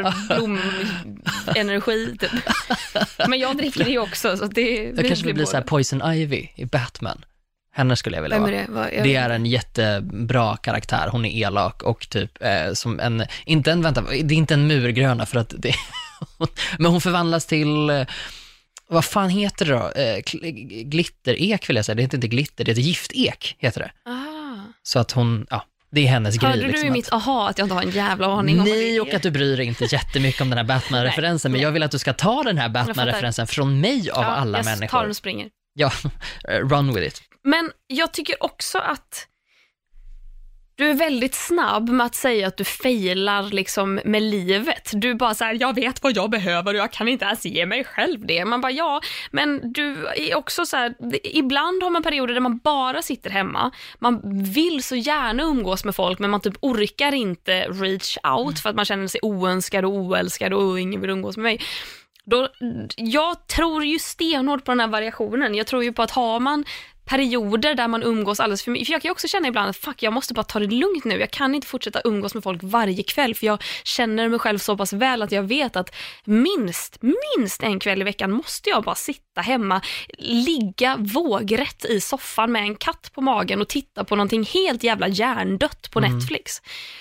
blomenergi. Typ. Men jag dricker det också. Så det, jag kanske vill bli så här Poison Ivy i Batman. Henne skulle jag vilja vara. Det? Vad, jag det är en jättebra karaktär. Hon är elak och typ eh, som en, inte en, vänta, det är inte en murgröna för att det men hon förvandlas till eh, vad fan heter det då? Eh, glitterek vill jag säga. Det heter inte glitter, det heter giftek heter det. Aha. Så att hon, ja, det är hennes Hörde grej. du Liksom i mitt aha att jag inte har en jävla aning om Nej, det och att du bryr dig inte jättemycket om den här Batman-referensen. Men jag vill att du ska ta den här Batman-referensen från mig av ja, alla jag människor. Jag tar den och springer. Ja, run with it. Men jag tycker också att du är väldigt snabb med att säga att du failar liksom med livet. Du bara så här, jag vet vad jag behöver och jag kan inte ens ge mig själv det. Man bara, ja, men du är också så här, ibland har man perioder där man bara sitter hemma. Man vill så gärna umgås med folk, men man typ orkar inte reach out för att man känner sig oönskad och oälskad och ingen vill umgås med mig. Då, jag tror ju stenhårt på den här variationen. Jag tror ju på att har man perioder där man umgås alldeles för mycket. För jag kan ju också känna ibland att fuck, jag måste bara ta det lugnt nu. Jag kan inte fortsätta umgås med folk varje kväll, för jag känner mig själv så pass väl att jag vet att minst, minst en kväll i veckan måste jag bara sitta hemma, ligga vågrätt i soffan med en katt på magen och titta på någonting helt jävla hjärndött på mm. Netflix.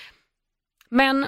Men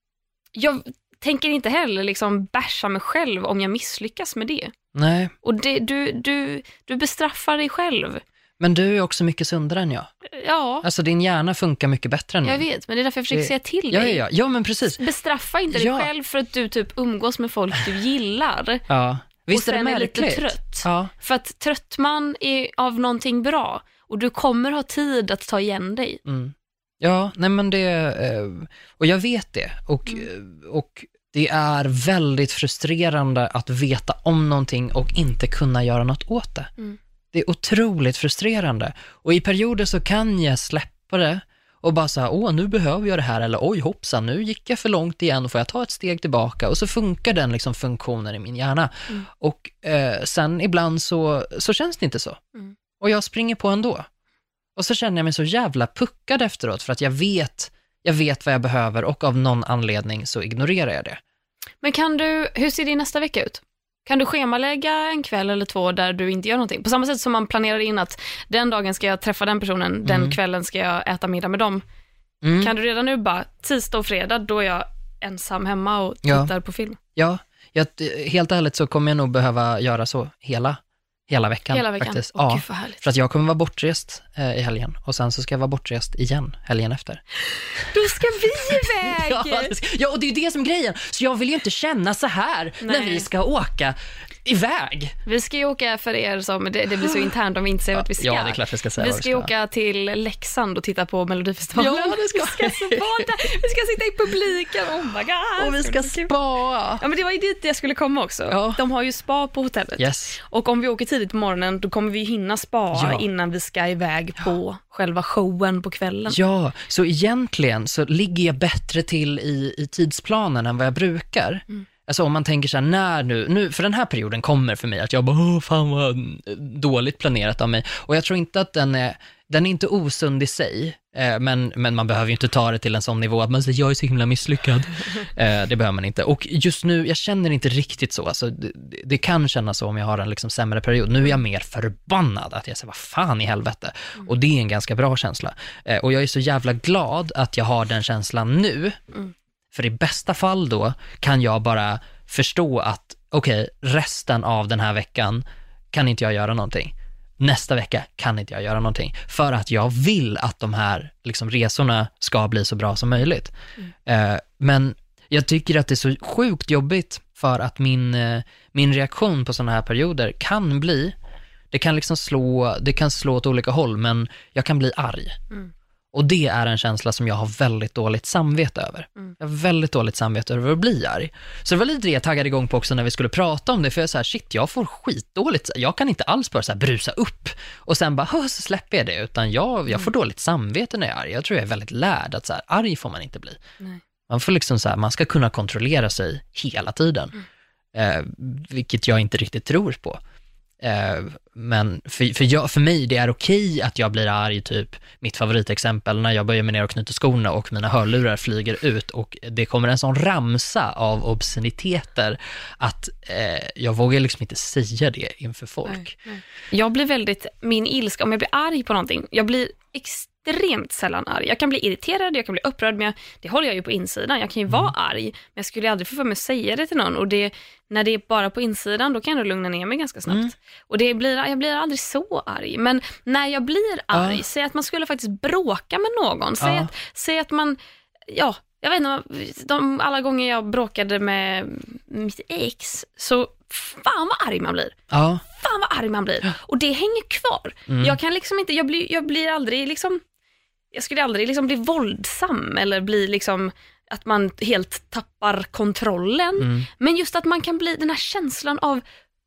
jag tänker inte heller liksom bärsa mig själv om jag misslyckas med det. Nej. Och det, du, du, du bestraffar dig själv. Men du är också mycket sundare än jag. Ja. Alltså din hjärna funkar mycket bättre än jag min. Jag vet, men det är därför jag försöker det... säga till ja, dig. Ja, ja, ja, men precis. Bestraffa inte dig ja. själv för att du typ umgås med folk du gillar. Ja. Visst och är det märkligt? Är lite trött. Ja. För att trött man är av någonting bra. Och du kommer ha tid att ta igen dig. Mm. Ja, nej men det... Och jag vet det. Och... Mm. och det är väldigt frustrerande att veta om någonting och inte kunna göra något åt det. Mm. Det är otroligt frustrerande. Och i perioder så kan jag släppa det och bara säga, åh nu behöver jag det här, eller oj hoppsan, nu gick jag för långt igen och får jag ta ett steg tillbaka, och så funkar den liksom funktionen i min hjärna. Mm. Och eh, sen ibland så, så känns det inte så. Mm. Och jag springer på ändå. Och så känner jag mig så jävla puckad efteråt för att jag vet Jag vet vad jag behöver och av någon anledning så ignorerar jag det. Men kan du, hur ser din nästa vecka ut? Kan du schemalägga en kväll eller två där du inte gör någonting? På samma sätt som man planerar in att den dagen ska jag träffa den personen, mm. den kvällen ska jag äta middag med dem. Mm. Kan du redan nu bara, tisdag och fredag, då är jag ensam hemma och tittar ja. på film? Ja, jag, helt ärligt så kommer jag nog behöva göra så hela Hela veckan, Hela veckan. faktiskt. Åh, ja, Gud, vad härligt. för att jag kommer vara bortrest eh, i helgen. Och sen så ska jag vara bortrest igen helgen efter. Då ska vi iväg! ja, det ska, ja, och det är ju det som är grejen. Så jag vill ju inte känna så här Nej. när vi ska åka iväg. Vi ska ju åka, för er som, det, det blir så internt om vi inte säger ja, att vi ska. Ja, det är klart vi ska säga Vi ska, ska åka till Leksand och titta på Melodifestivalen. Ja, det ska vi. Ska där. Vi ska sitta i publiken, oh my god. Och vi ska spa. Ja, men det var ju dit jag skulle komma också. Ja. De har ju spa på hotellet. Yes. Och om vi åker tidigt på morgonen, då kommer vi hinna spa ja. innan vi ska iväg på ja. själva showen på kvällen. Ja, så egentligen så ligger jag bättre till i, i tidsplanen än vad jag brukar. Mm. Alltså om man tänker så här, när nu, nu, för den här perioden kommer för mig att jag bara, åh fan vad dåligt planerat av mig. Och jag tror inte att den är, den är inte osund i sig, eh, men, men man behöver ju inte ta det till en sån nivå att man säger, jag är så himla misslyckad. eh, det behöver man inte. Och just nu, jag känner inte riktigt så. Alltså, det, det kan kännas så om jag har en liksom sämre period. Nu är jag mer förbannad att jag säger, vad fan i helvete. Mm. Och det är en ganska bra känsla. Eh, och jag är så jävla glad att jag har den känslan nu. Mm. För i bästa fall då kan jag bara förstå att okej, okay, resten av den här veckan kan inte jag göra någonting. Nästa vecka kan inte jag göra någonting. För att jag vill att de här liksom, resorna ska bli så bra som möjligt. Mm. Eh, men jag tycker att det är så sjukt jobbigt för att min, eh, min reaktion på sådana här perioder kan bli, det kan liksom slå, det kan slå åt olika håll, men jag kan bli arg. Mm. Och det är en känsla som jag har väldigt dåligt samvete över. Mm. Jag har väldigt dåligt samvete över att bli arg. Så det var lite det jag taggade igång på också när vi skulle prata om det. För jag så här, shit, jag får skitdåligt. Jag kan inte alls bara så här brusa upp. Och sen bara, så släpper jag det. Utan jag, jag får mm. dåligt samvete när jag är arg. Jag tror jag är väldigt lärd att så här, arg får man inte bli. Nej. Man får liksom så här, man ska kunna kontrollera sig hela tiden. Mm. Eh, vilket jag inte riktigt tror på. Men för, för, jag, för mig det är okej att jag blir arg, typ mitt favoritexempel när jag böjer mig ner och knyter skorna och mina hörlurar flyger ut och det kommer en sån ramsa av obsceniteter att eh, jag vågar liksom inte säga det inför folk. Nej, nej. Jag blir väldigt, min ilska, om jag blir arg på någonting, jag blir ex, extremt sällan arg. Jag kan bli irriterad, jag kan bli upprörd, men jag, det håller jag ju på insidan. Jag kan ju mm. vara arg, men jag skulle aldrig få för mig att säga det till någon. Och det, när det är bara på insidan, då kan jag lugna ner mig ganska snabbt. Mm. Och det blir, jag blir aldrig så arg. Men när jag blir arg, uh. säg att man skulle faktiskt bråka med någon. Säg, uh. att, säg att man, ja, jag vet inte, de, alla gånger jag bråkade med mitt ex, så fan vad arg man blir. Ja. Fan vad arg man blir. Och det hänger kvar. Mm. Jag kan liksom inte, jag blir, jag blir aldrig liksom, jag skulle aldrig liksom bli våldsam eller bli liksom att man helt tappar kontrollen. Mm. Men just att man kan bli den här känslan av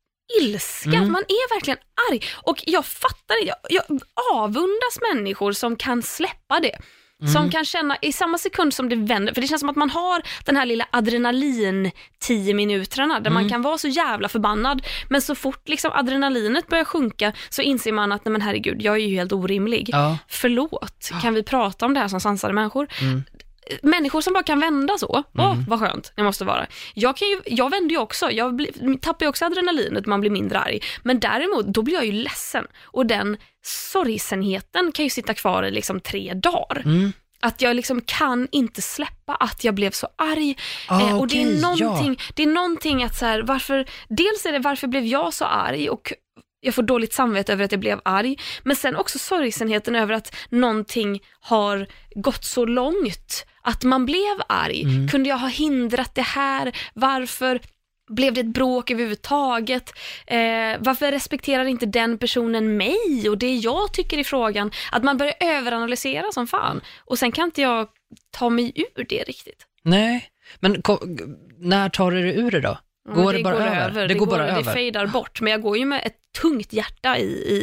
ilska, mm. man är verkligen arg. Och jag fattar det, jag, jag avundas människor som kan släppa det. Mm. Som kan känna i samma sekund som det vänder, för det känns som att man har den här lilla adrenalin tio minuterna där mm. man kan vara så jävla förbannad, men så fort liksom adrenalinet börjar sjunka så inser man att nej men herregud, jag är ju helt orimlig. Ja. Förlåt, kan vi prata om det här som sansade människor? Mm. Människor som bara kan vända så. Åh, mm. vad skönt det måste vara. Jag, kan ju, jag vänder ju också. Jag blir, tappar ju också adrenalinet, man blir mindre arg. Men däremot, då blir jag ju ledsen. Och den sorgsenheten kan ju sitta kvar i liksom tre dagar. Mm. Att jag liksom kan inte släppa att jag blev så arg. Ah, eh, och okay, det är någonting, ja. det är någonting att så här, varför, dels är det varför blev jag så arg och jag får dåligt samvete över att jag blev arg. Men sen också sorgsenheten över att någonting har gått så långt att man blev arg. Mm. Kunde jag ha hindrat det här? Varför blev det ett bråk överhuvudtaget? Eh, varför respekterar inte den personen mig och det jag tycker i frågan? Att man börjar överanalysera som fan. Och sen kan inte jag ta mig ur det riktigt. Nej, men ko- när tar du ur det då? Går det, det bara går över? över? Det, det går, går bara det över. Det fejdar bort. Men jag går ju med ett tungt hjärta i,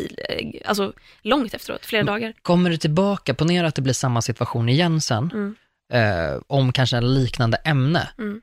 i alltså långt efteråt, flera dagar. Kommer du tillbaka, ponera att det blir samma situation igen sen, mm. eh, om kanske en liknande ämne. Mm.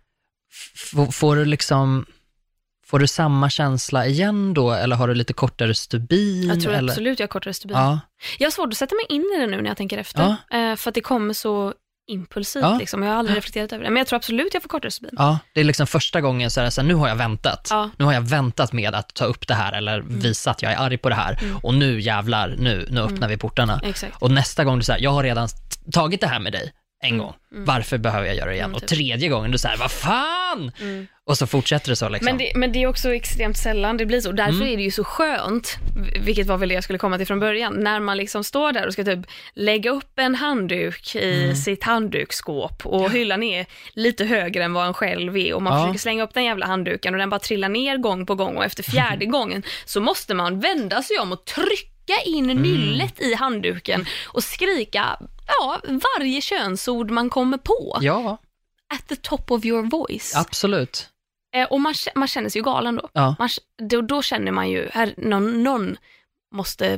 F- får du liksom får du samma känsla igen då, eller har du lite kortare stubin? Jag tror eller? absolut jag har kortare stubin. Ja. Jag har svårt att sätta mig in i det nu när jag tänker efter. Ja. Eh, för att det kommer så impulsivt ja. liksom. Jag har aldrig reflekterat över det. Men jag tror absolut jag får kortare stubin. Ja, det är liksom första gången så är det så här, nu har jag väntat. Ja. Nu har jag väntat med att ta upp det här eller mm. visa att jag är arg på det här. Mm. Och nu jävlar, nu, nu öppnar mm. vi portarna. Exakt. Och nästa gång du säger, jag har redan tagit det här med dig en mm. gång. Mm. Varför behöver jag göra det igen? Mm, typ. Och tredje gången du säger, vad fan? Mm. Och så fortsätter det så liksom. Men det, men det är också extremt sällan det blir så. Därför mm. är det ju så skönt, vilket var väl det jag skulle komma till från början, när man liksom står där och ska typ lägga upp en handduk i mm. sitt handdukskåp och ja. hylla ner lite högre än vad en själv är, och man ja. försöker slänga upp den jävla handduken och den bara trillar ner gång på gång, och efter fjärde gången så måste man vända sig om och trycka in mm. nyllet i handduken och skrika ja, varje könsord man kommer på. Ja. At the top of your voice. Absolut. Eh, och man, man känner sig ju galen då. Ja. Man, då, då känner man ju, här, någon, någon måste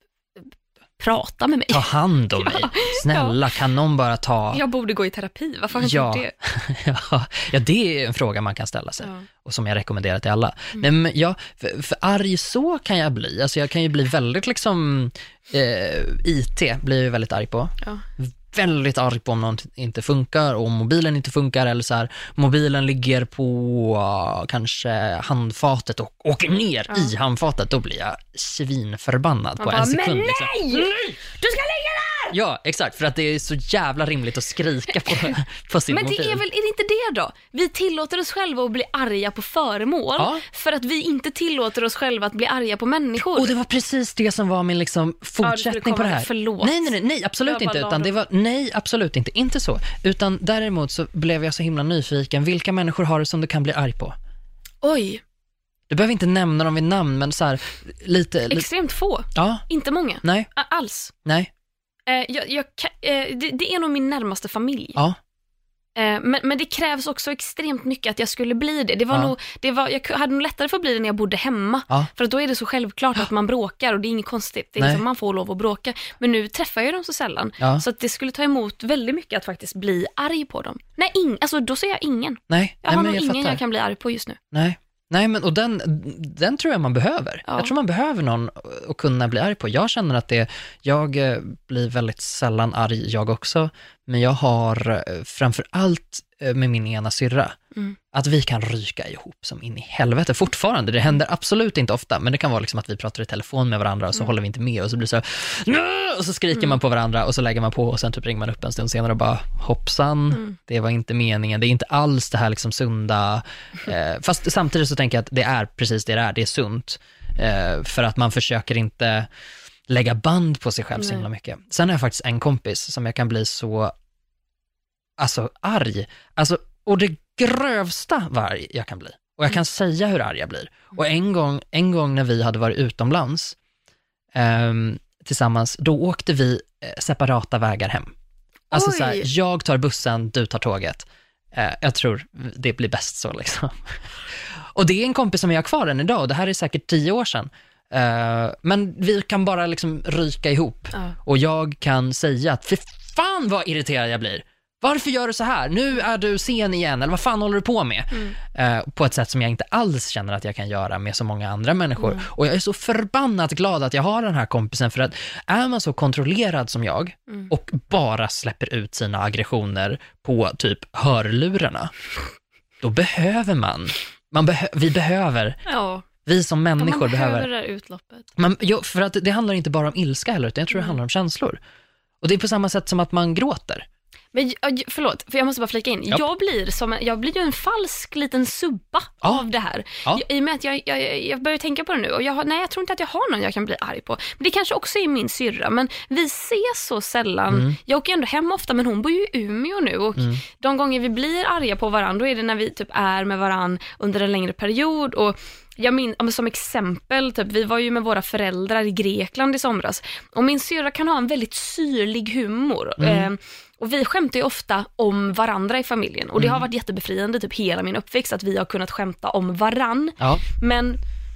prata med mig. Ta hand om mig. Ja. Snälla, ja. kan någon bara ta... Jag borde gå i terapi, varför har jag ja. inte det? ja. ja, det är en fråga man kan ställa sig. Ja. Och som jag rekommenderar till alla. Mm. Nej, men jag, för, för arg så kan jag bli. Alltså jag kan ju bli väldigt liksom... Eh, I T blir jag väldigt arg på. Ja. Väldigt arg på om något inte funkar, och om mobilen inte funkar, eller så här, mobilen ligger på uh, kanske handfatet och åker ner ja. i handfatet, då blir jag svinförbannad. Man på bara, en sekund. Men liksom. nej! Du ska ligga där! Ja, exakt, för att det är så jävla rimligt att skrika på, på sin men mobil. Men det är väl, är det inte det då? Vi tillåter oss själva att bli arga på föremål ja. för att vi inte tillåter oss själva att bli arga på människor. Och det var precis det som var min liksom fortsättning ja, på det här. Förlåt. Nej, nej, nej, nej absolut inte. Utan det var, nej, absolut inte. Inte så. Utan däremot så blev jag så himla nyfiken. Vilka människor har du som du kan bli arg på? Oj. Du behöver inte nämna dem vid namn, men så här lite... Extremt få. Ja. Inte många. Nej. Alls. Nej. Eh, jag, jag, eh, det, det är nog min närmaste familj. Ja. Eh, men, men det krävs också extremt mycket att jag skulle bli det. Det var ja. nog, det var, jag hade nog lättare för att bli det när jag bodde hemma. Ja. För att då är det så självklart att man bråkar, och det är inget konstigt. Det är liksom, man får lov att bråka. Men nu träffar jag dem så sällan. Ja. Så att det skulle ta emot väldigt mycket att faktiskt bli arg på dem. Nej, ing, alltså då säger jag ingen. Nej. Jag har Nej, nog jag ingen fattar. jag kan bli arg på just nu. Nej. Nej, men och den, den tror jag man behöver. Ja. Jag tror man behöver någon att kunna bli arg på. Jag känner att det, jag blir väldigt sällan arg jag också. Men jag har framför allt med min ena syrra Mm. att vi kan ryka ihop som in i helvete fortfarande. Det händer absolut inte ofta, men det kan vara liksom att vi pratar i telefon med varandra och så Mm. håller vi inte med och så blir det så Nö! Och så skriker Mm. man på varandra och så lägger man på och sen typ ringer man upp en stund senare och bara hoppsan, Mm. det var inte meningen. Det är inte alls det här liksom sunda. Eh, fast samtidigt så tänker jag att det är precis det det är. Det är sunt. Eh, för att man försöker inte lägga band på sig själv så Nej. himla mycket. Sen har jag faktiskt en kompis som jag kan bli så alltså arg. Alltså, och det grövsta var jag kan bli. Och jag kan säga hur arg jag blir. Och en gång, en gång när vi hade varit utomlands ehm, tillsammans, då åkte vi eh, separata vägar hem. Alltså Oj. så här, jag tar bussen, du tar tåget. Eh, jag tror det blir bäst så liksom. Och det är en kompis som jag har kvar än idag och det här är säkert tio år sedan. Eh, men vi kan bara liksom ryka ihop. Ja. Och jag kan säga att för fan vad irriterad jag blir. Varför gör du så här? Nu är du sen igen, eller vad fan håller du på med? Mm. Eh, på ett sätt som jag inte alls känner att jag kan göra med så många andra människor. Mm. Och jag är så förbannat glad att jag har den här kompisen, för att är man så kontrollerad som jag Mm. och bara släpper ut sina aggressioner på typ hörlurarna, då behöver man, man behö- vi behöver, Ja. vi som Ja, människor man behöver behöver, det där utloppet. man, jo, för att det handlar inte bara om ilska heller, utan jag tror det Mm. handlar om känslor. Och det är på samma sätt som att man gråter. Men jag- förlåt, för jag måste bara flika in. Ja. Jag blir som en, jag blir ju en falsk liten subba Ja. av det här. Ja. Jag, I och med att jag, jag, jag börjar tänka på det nu och jag har, nej, jag tror inte att jag har någon jag kan bli arg på. Men det kanske också är min syrra, men vi ses så sällan. Mm. Jag åker ändå hem ofta, men hon bor ju i Umeå nu och Mm. de gånger vi blir arga på varandra, då är det när vi typ är med varandra under en längre period. Och jag min, ja, men som exempel, typ, vi var ju med våra föräldrar i Grekland i somras och min syrra kan ha en väldigt syrlig humor. Mm. Eh, och vi skämtar ju ofta om varandra i familjen och det Mm. har varit jättebefriande typ hela min uppväxt att vi har kunnat skämta om varann. Ja. Men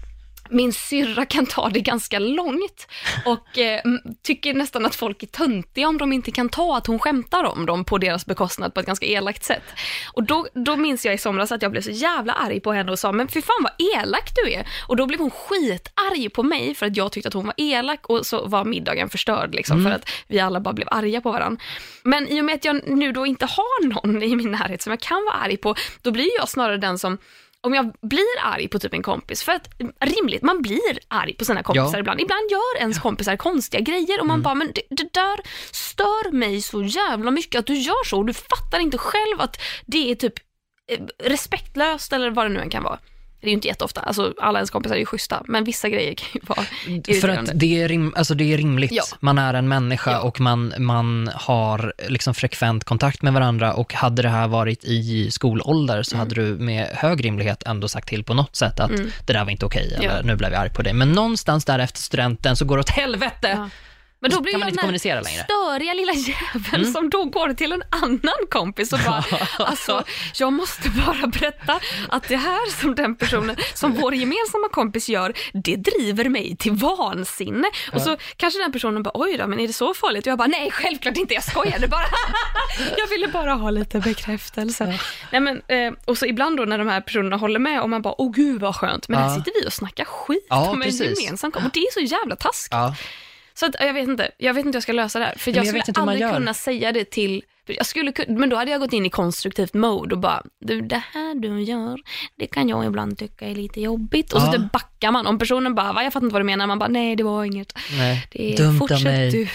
min syrra kan ta det ganska långt och eh, m- tycker nästan att folk är töntiga om de inte kan ta att hon skämtar om dem på deras bekostnad på ett ganska elakt sätt. Och då, då minns jag i somras att jag blev så jävla arg på henne och sa, men fy fan vad elak du är. Och då blev hon skitarg på mig för att jag tyckte att hon var elak och så var middagen förstörd liksom, Mm. för att vi alla bara blev arga på varandra. Men i och med att jag nu då inte har någon i min närhet som jag kan vara arg på, då blir jag snarare den som, om jag blir arg på typ en kompis, för att rimligt, man blir arg på sina kompisar Ja. ibland. Ibland gör ens kompisar konstiga grejer och man Mm. bara, men det, det där stör mig så jävla mycket att du gör så och du fattar inte själv att det är typ eh, respektlöst eller vad det nu än kan vara. Det är ju inte jätteofta, alltså alla ens kompisar är ju schyssta, men vissa grejer kan ju vara För irriterande. att det är, rim, alltså det är rimligt. Ja. Man är en människa Ja. och man, man har liksom frekvent kontakt med varandra, och hade det här varit i skolålder så Mm. hade du med hög rimlighet ändå sagt till på något sätt att Mm. det där var inte okej, eller Ja. nu blev jag arg på dig. Men någonstans där efter studenten så går det åt helvete. Ja. Men då blir kan man jag inte den här kommunicera längre. störiga lilla jäveln Mm. som då går till en annan kompis och bara, alltså jag måste bara berätta att det här som den personen, som vår gemensamma kompis gör, det driver mig till vansinne. Ja. Och så kanske den personen bara, oj då, men är det så farligt? Och jag bara, nej självklart inte, jag skojade bara. Jag ville bara ha lite bekräftelse. Ja. Nej, men, eh, och så ibland då när de här personerna håller med och man bara, åh gud vad skönt, men Ja. här sitter vi och snackar skit Ja, om en precis. gemensam kompis. Och det är så jävla taskigt. Ja. Så att, jag vet inte, jag vet inte hur jag ska lösa det här. För Men jag, jag skulle vet inte hur man aldrig gör. kunna säga det till, för jag skulle, kun- men då hade jag gått in i konstruktivt mode och bara, du det här du gör, det kan jag ibland tycka är lite jobbigt. Och så Ja. typ backar man, om personen bara, va, jag fattar inte vad du menar, man bara, nej det var inget. Nej, Det är, dumt av fortsätt mig. du.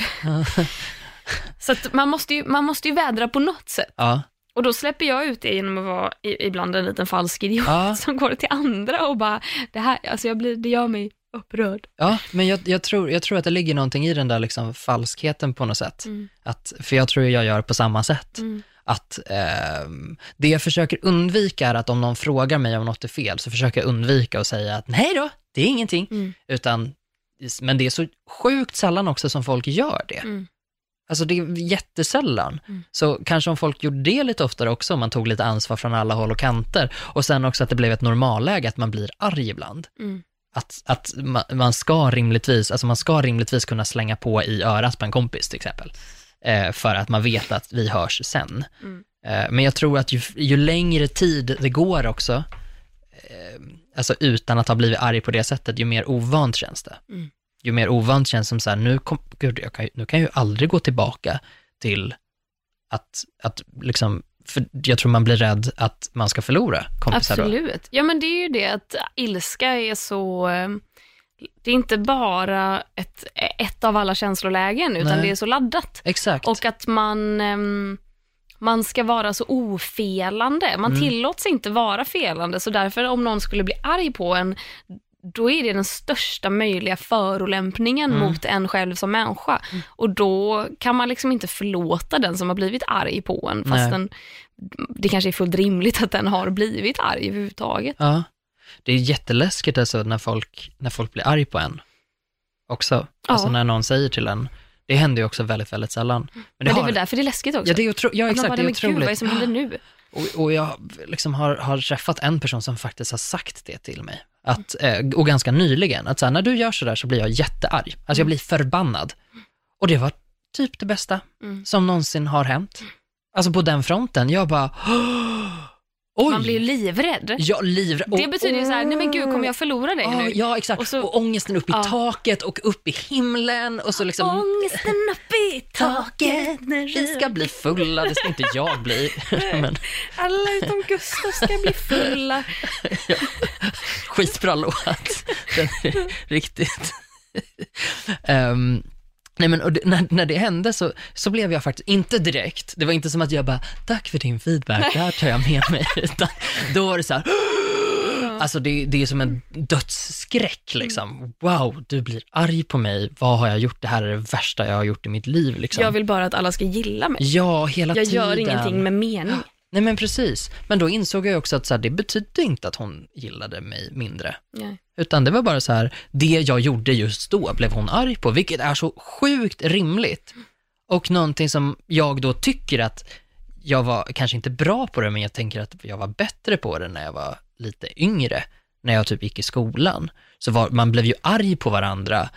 Så att man måste ju, man måste ju vädra på något sätt. Ja. Och då släpper jag ut det genom att vara i, ibland en liten falsk idiot Ja. som går till andra och bara, det här, alltså jag blir, det gör mig upprörd. Ja, men jag, jag, tror, jag tror att det ligger någonting i den där liksom falskheten på något sätt. Mm. Att, för jag tror jag gör på samma sätt. Mm. Att eh, det jag försöker undvika är att om någon frågar mig om något är fel, så försöker jag undvika att säga att nej då, det är ingenting. Mm. Utan, men det är så sjukt sällan också som folk gör det. Mm. Alltså det är jättesällan. Mm. Så kanske om folk gjorde det lite oftare också, om man tog lite ansvar från alla håll och kanter. Och sen också att det blev ett normalläge att man blir arg ibland. Mm. Att, att man, man ska rimligtvis, alltså man ska rimligtvis kunna slänga på i örat på en kompis till exempel. Eh, för att man vet att vi hörs sen. Mm. Eh, men jag tror att ju, ju längre tid det går också, eh, alltså utan att ha blivit arg på det sättet, ju mer ovant känns det. Mm. Ju mer ovant känns som så här, nu, kom, gud, jag kan, nu kan jag ju aldrig gå tillbaka till att, att liksom, för jag tror man blir rädd att man ska förlora kompisar. Absolut. Då. Ja, men det är ju det att ilska är så... Det är inte bara ett, ett av alla känslolägen, utan Nej. Det är så laddat. Exakt. Och att man... Man ska vara så ofelande. Man mm. tillåts inte vara felande. Så därför om någon skulle bli arg på en, då är det den största möjliga förolämpningen mm. mot en själv som människa. Mm. Och då kan man liksom inte förlåta den som har blivit arg på en. Fast den, det kanske är fullt rimligt att den har blivit arg överhuvudtaget. Ja, det är jätteläskigt alltså när folk, när folk blir arg på en också. Alltså ja. När någon säger till en. Det händer ju också väldigt, väldigt sällan. Men det, men det har... är väl därför det är läskigt också. Ja, det är, otro... ja, exakt, bara, det är otroligt. Gud, vad är det som händer nu? Och, och jag liksom har, har träffat en person som faktiskt har sagt det till mig. Att, mm. Och ganska nyligen. Att så här, när du gör så där så blir jag jättearg. Alltså mm. jag blir förbannad. Och det var typ det bästa mm. som någonsin har hänt. Alltså på den fronten. Jag bara... Oj. Man blir ju livrädd. Ja, livrädd. Det betyder ju så här, nej men gud, kommer jag förlora dig oh, nu? Ja, exakt. Och, så, och ångesten upp i ja. taket och upp i himlen. Och så liksom... Ångesten upp i taket. Vi ska bli fulla, det ska inte jag bli. Men... Alla utom Gustav ska bli fulla. Ja. Skitbra låt. Den är riktigt... um, Nej men och det, när, när det hände så, så blev jag faktiskt inte direkt. Det var inte som att jag bara, tack för din feedback, det här tar jag med mig. Utan då var det så här, alltså det, det är som en dödsskräck liksom. Wow, du blir arg på mig. Vad har jag gjort? Det här är det värsta jag har gjort i mitt liv liksom. Jag vill bara att alla ska gilla mig. Ja, hela jag tiden. Jag gör ingenting med mening. Nej men precis. Men då insåg jag också att så här, det betydde inte att hon gillade mig mindre. Nej. Utan det var bara så här, det jag gjorde just då blev hon arg på. Vilket är så sjukt rimligt. Och någonting som jag då tycker att jag var kanske inte bra på det, men jag tänker att jag var bättre på det när jag var lite yngre. När jag typ gick i skolan. Så var, man blev ju arg på varandra.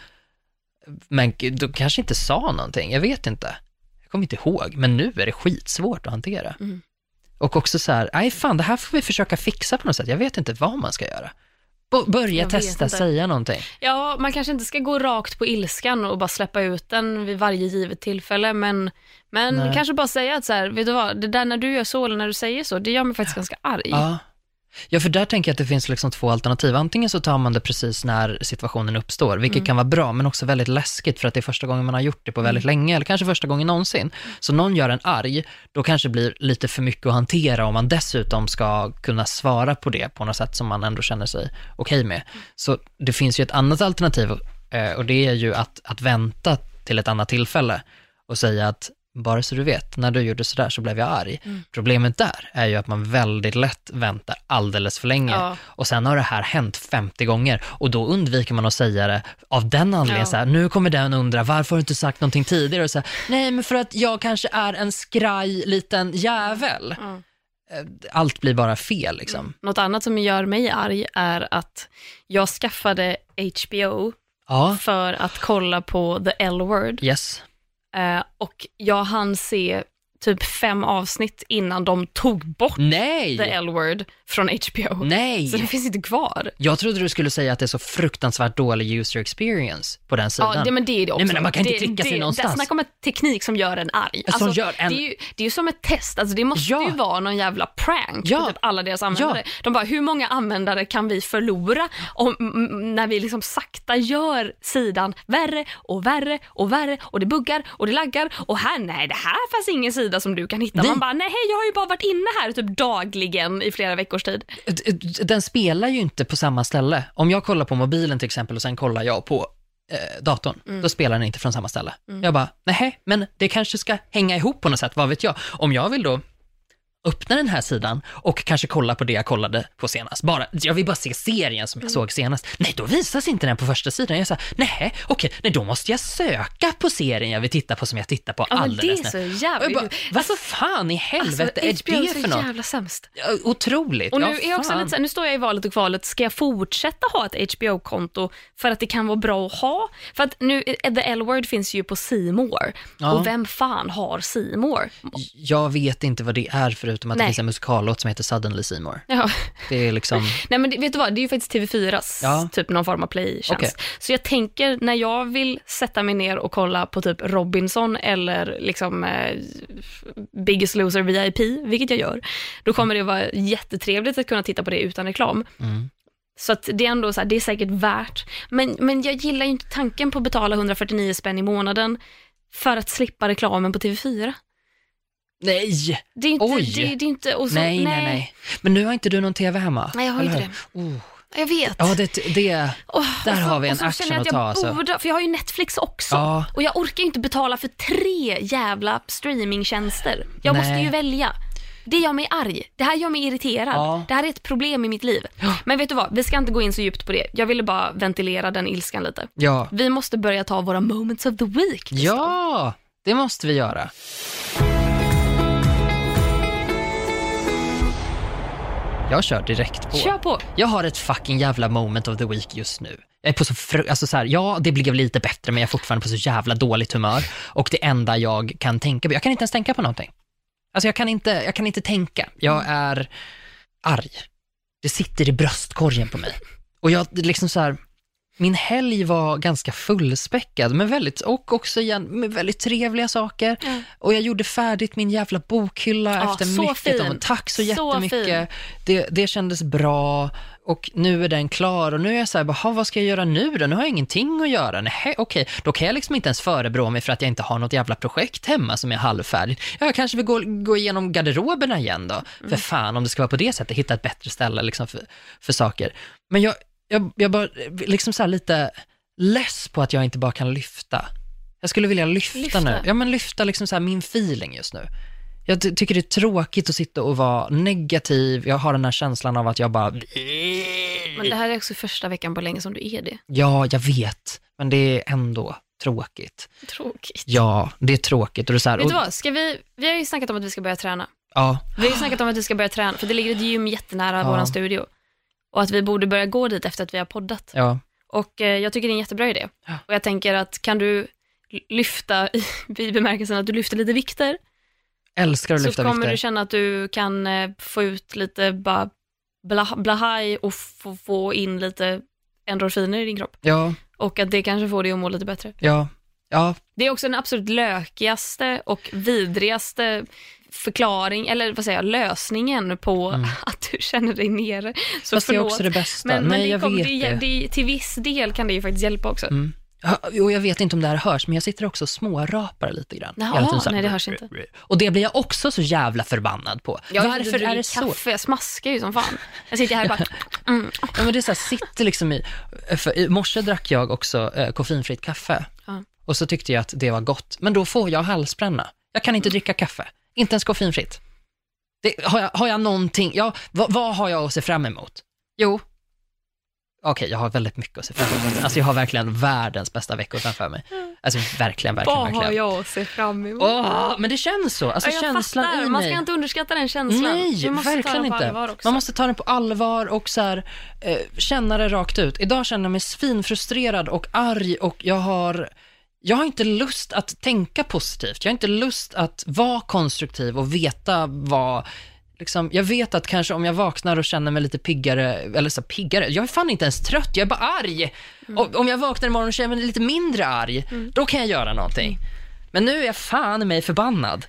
Men då kanske inte sa någonting. Jag vet inte. Jag kommer inte ihåg. Men nu är det skitsvårt att hantera. Mm. Och också så här, nej fan, det här får vi försöka fixa på något sätt. Jag vet inte vad man ska göra. B- börja jag testa, säga någonting. Ja, man kanske inte ska gå rakt på ilskan och bara släppa ut den vid varje givet tillfälle. Men, men kanske bara säga att så här, vet du vad, det där när du gör så eller när du säger så, det gör mig faktiskt ganska arg. Ja. Ja, för där tänker jag att det finns liksom två alternativ. Antingen så tar man det precis när situationen uppstår, vilket mm. kan vara bra, men också väldigt läskigt för att det är första gången man har gjort det på väldigt mm. länge, eller kanske första gången någonsin. Så någon gör en arg, då kanske det blir lite för mycket att hantera om man dessutom ska kunna svara på det på något sätt som man ändå känner sig okej med. Så det finns ju ett annat alternativ, och det är ju att, att vänta till ett annat tillfälle och säga att bara så du vet, när du gjorde sådär så blev jag arg. Mm. Problemet där är ju att man väldigt lätt väntar alldeles för länge. Ja. Och sen har det här hänt femtio gånger. Och då undviker man att säga det av den anledningen. Ja. Så här, nu kommer den undra, varför har du inte sagt någonting tidigare? Och så här, nej, men för att jag kanske är en skraj liten jävel. Mm. Allt blir bara fel liksom. Mm. Något annat som gör mig arg är att jag skaffade H B O ja. för att kolla på The L-Word. Yes. Uh, och jag hann se typ fem avsnitt innan de tog bort Nej. The L-Word från H B O. Nej. Så det finns inte kvar. Jag trodde du skulle säga att det är så fruktansvärt dålig user experience på den sidan. Ja, det, men det är det också. Nej, men man kan det, inte klicka det, sig någonstans. Det snackar om en teknik som gör en arg. Alltså, som gör en... det, är ju, det är ju som ett test. Alltså, det måste ja. ju vara någon jävla prank ja. på typ alla deras användare. Ja. De bara, hur många användare kan vi förlora om, m- när vi liksom sakta gör sidan värre och värre och värre och det buggar och det laggar och här, nej, det här fanns ingen sida som du kan hitta. Vi... Man bara, nej, jag har ju bara varit inne här typ dagligen i flera veckors tid. Den spelar ju inte på samma ställe. Om jag kollar på mobilen till exempel och sen kollar jag på eh, datorn, mm. då spelar den inte från samma ställe. Mm. Jag bara, nej, men det kanske ska hänga ihop på något sätt, vad vet jag. Om jag vill då öppna den här sidan och kanske kolla på det jag kollade på senast. Bara, jag vill bara se serien som jag mm. såg senast. Nej, då visas inte den på första sidan. Jag sa, nej, okej, nej, då måste jag söka på serien jag vill titta på som jag tittar på ja, alldeles. Det är så jävla... Bara, vad alltså, fan i helvete alltså, är det för något? så jävla sämst. Otroligt. Och nu, ja, är jag också lite så här, nu står jag i valet och kvalet. Ska jag fortsätta ha ett H B O-konto för att det kan vara bra att ha? För att nu, The L-Word finns ju på C More. Ja. Och vem fan har C More? Jag vet inte vad det är för förutom att Nej. det finns en musikallåt som heter Suddenly Seymour. Ja. Det är liksom... Nej, men det, vet du vad, det är ju faktiskt T V fyras Ja. typ någon form av playtjänst. Okay. Så jag tänker, när jag vill sätta mig ner och kolla på typ Robinson eller liksom eh, Biggest Loser V I P, vilket jag gör, då kommer det vara jättetrevligt att kunna titta på det utan reklam. Mm. Så att det är ändå så här, det är säkert värt. Men, men jag gillar ju inte tanken på att betala hundrafyrtionio spänn i månaden för att slippa reklamen på T V fyra. Nej! Det är inte... Oj. Det, det är inte och så, nej, nej, nej. Men nu har inte du någon tv hemma. Nej, jag har eller inte hur? det. Oh. Jag vet. Ja, det, det, Oh, där så, har vi en och så action känner jag att att ta. jag Alltså. borde, för jag har ju Netflix också. Ja. Och jag orkar ju inte betala för tre jävla streamingtjänster. Jag Nej. måste ju välja. Det gör mig arg. Det här gör mig irriterad. Ja. Det här är ett problem i mitt liv. Ja. Men vet du vad? Vi ska inte gå in så djupt på det. Jag ville bara ventilera den ilskan lite. Ja. Vi måste börja ta våra moments of the week. Ja, det måste vi göra. Jag kör direkt på. Kör på. Jag har ett fucking jävla moment of the week just nu. Jag är på så fr- alltså så här, ja, det blev lite bättre, men jag är fortfarande på så jävla dåligt humör. Och det enda jag kan tänka på, jag kan inte ens tänka på någonting. Alltså jag kan inte, jag kan inte tänka. Jag är arg. Det sitter i bröstkorgen på mig. Och jag liksom så här, min helg var ganska fullspäckad med väldigt, och också igen med väldigt trevliga saker. Mm. Och jag gjorde färdigt min jävla bokhylla ja, efter mycket om. Tack så, så jättemycket. Det, det kändes bra. Och nu är den klar. Och nu är jag så här, bara, vad ska jag göra nu då? Nu har jag ingenting att göra. Nej, okej, då kan jag liksom inte ens förebrå mig för att jag inte har något jävla projekt hemma som är halvfärdigt. Jag kanske vill gå, gå igenom garderoberna igen då. Mm. För fan, om det ska vara på det sättet, hitta ett bättre ställe liksom för, för saker. Men jag Jag, jag bara liksom så här lite less på att jag inte bara kan lyfta. Jag skulle vilja lyfta, lyfta. nu. Ja, men lyfta liksom så här min feeling just nu. Jag ty- tycker det är tråkigt att sitta och vara negativ. Jag har den här känslan av att jag bara... Men det här är också första veckan på länge som du är det. Ja, jag vet. Men det är ändå tråkigt. Tråkigt. Ja, det är tråkigt. Och det är så här, vet du och... vad? Ska vi, vi har ju snackat om att vi ska börja träna. Ja. Vi har ju snackat om att vi ska börja träna. För det ligger ett gym jättenära ja. våran studio. Och att vi borde börja gå dit efter att vi har poddat. Ja. Och eh, jag tycker det är en jättebra idé. Ja. Och jag tänker att kan du lyfta i, i bemärkelsen att du lyfter lite vikter. Älskar att lyfta vikter. Så kommer du känna att du kan eh, få ut lite bara bla, blahaj och få, få in lite endorfiner i din kropp. Ja. Och att det kanske får dig att må lite bättre. Ja. Ja. Det är också den absolut lökigaste och vidrigaste förklaring, eller vad säger jag, lösningen på mm. att du känner dig nere. Så fast förlåt. Det är också det bästa. Men, Nej, men det jag kom, vet det, det. det. Till viss del kan det ju faktiskt hjälpa också. Mm. Och jag vet inte om det här hörs, men jag sitter också och smårapar lite grann. Jaha, nej, det hörs inte. Och det blir jag också så jävla förbannad på. Jag Varför är det så? Kaffe, jag smaskar ju som fan. Jag sitter här och bara... Mm. Ja, men det är så här, sitter liksom i... För i morse drack jag också eh, koffeinfritt kaffe. Ja. Och så tyckte jag att det var gott. Men då får jag halsbränna. Jag kan inte dricka kaffe. Inte ens koffeinfritt. Det, har, jag, har jag någonting... Ja, vad, vad har jag att se fram emot? Jo... Okej, okay, jag har väldigt mycket att se fram emot. Alltså jag har verkligen världens bästa veckor framför mig. Alltså verkligen, verkligen, verkligen. Vad har jag att se fram emot? Åh, men det känns så. Alltså jag känslan fattar. i mig. Man ska inte underskatta den känslan. Nej, verkligen inte. Man måste ta den på allvar och så här, eh, känna det rakt ut. Idag känner jag mig svinfrustrerad och arg och jag har... Jag har inte lust att tänka positivt. Jag har inte lust att vara konstruktiv och veta vad... Liksom, jag vet att kanske om jag vaknar och känner mig lite piggare, eller så piggare, jag är fan inte ens trött, jag är bara arg. Mm. Och om jag vaknar imorgon och känner mig lite mindre arg, mm. då kan jag göra någonting. Mm. Men nu är jag fan mig förbannad.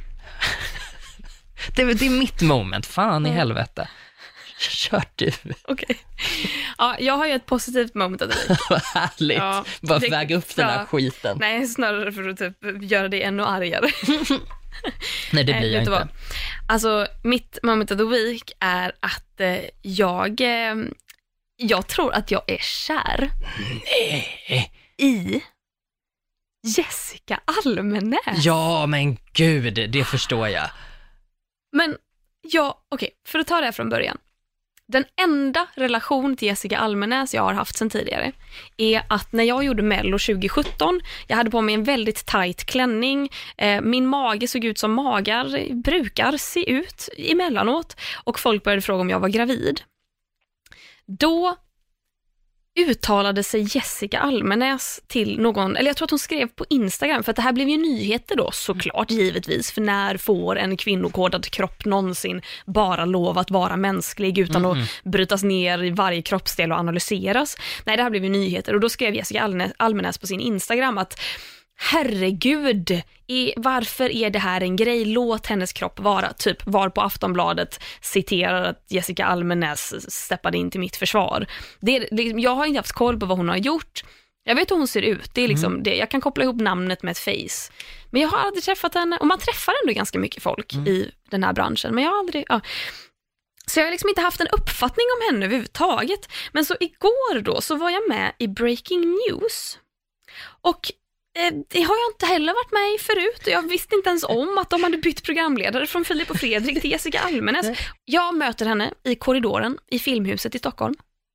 det, det är mitt moment, fan i helvete. Kör du. Okej. Okay. Ja, jag har ju ett positivt moment av det. Vad härligt. Ja, bara det, väga upp ja, den här skiten. Nej, snarare för att typ göra det ännu argare. Nej, det blir jag inte. Vad? Alltså, mitt moment of the week är att eh, jag eh, jag tror att jag är kär. Nej. I Jessica Almenäs. Ja, men gud, det förstår jag. Men, ja, okej, okay, för att ta det här från början. Den enda relation till Jessica Almenäs jag har haft sedan tidigare är att när jag gjorde Mello tjugo sjutton, jag hade på mig en väldigt tight klänning, eh, min mage såg ut som magar brukar se ut emellanåt och folk började fråga om jag var gravid. Då, uttalade sig Jessica Almenäs till någon, eller jag tror att hon skrev på Instagram, för att det här blev ju nyheter då såklart, givetvis, för när får en kvinnokodad kropp någonsin bara lov att vara mänsklig utan mm. att brytas ner i varje kroppsdel och analyseras. Nej, det här blev ju nyheter, och då skrev Jessica Almenäs på sin Instagram att herregud, är, varför är det här en grej? Låt hennes kropp vara. Typ var på Aftonbladet citerar att Jessica Almenäs steppade in till mitt försvar. Det är, jag har inte haft koll på vad hon har gjort. Jag vet hur hon ser ut. Det är liksom mm. det. Jag kan koppla ihop namnet med ett face. Men jag har aldrig träffat henne. Och man träffar ändå ganska mycket folk mm. i den här branschen. Men jag har aldrig... Ja. Så jag har liksom inte haft en uppfattning om henne överhuvudtaget. Men så igår då så var jag med i Breaking News. Och det har jag inte heller varit med i förut. Jag visste inte ens om att de hade bytt programledare från Filip och Fredrik till Jessica Almenäs. Jag möter henne i korridoren i Filmhuset i Stockholm.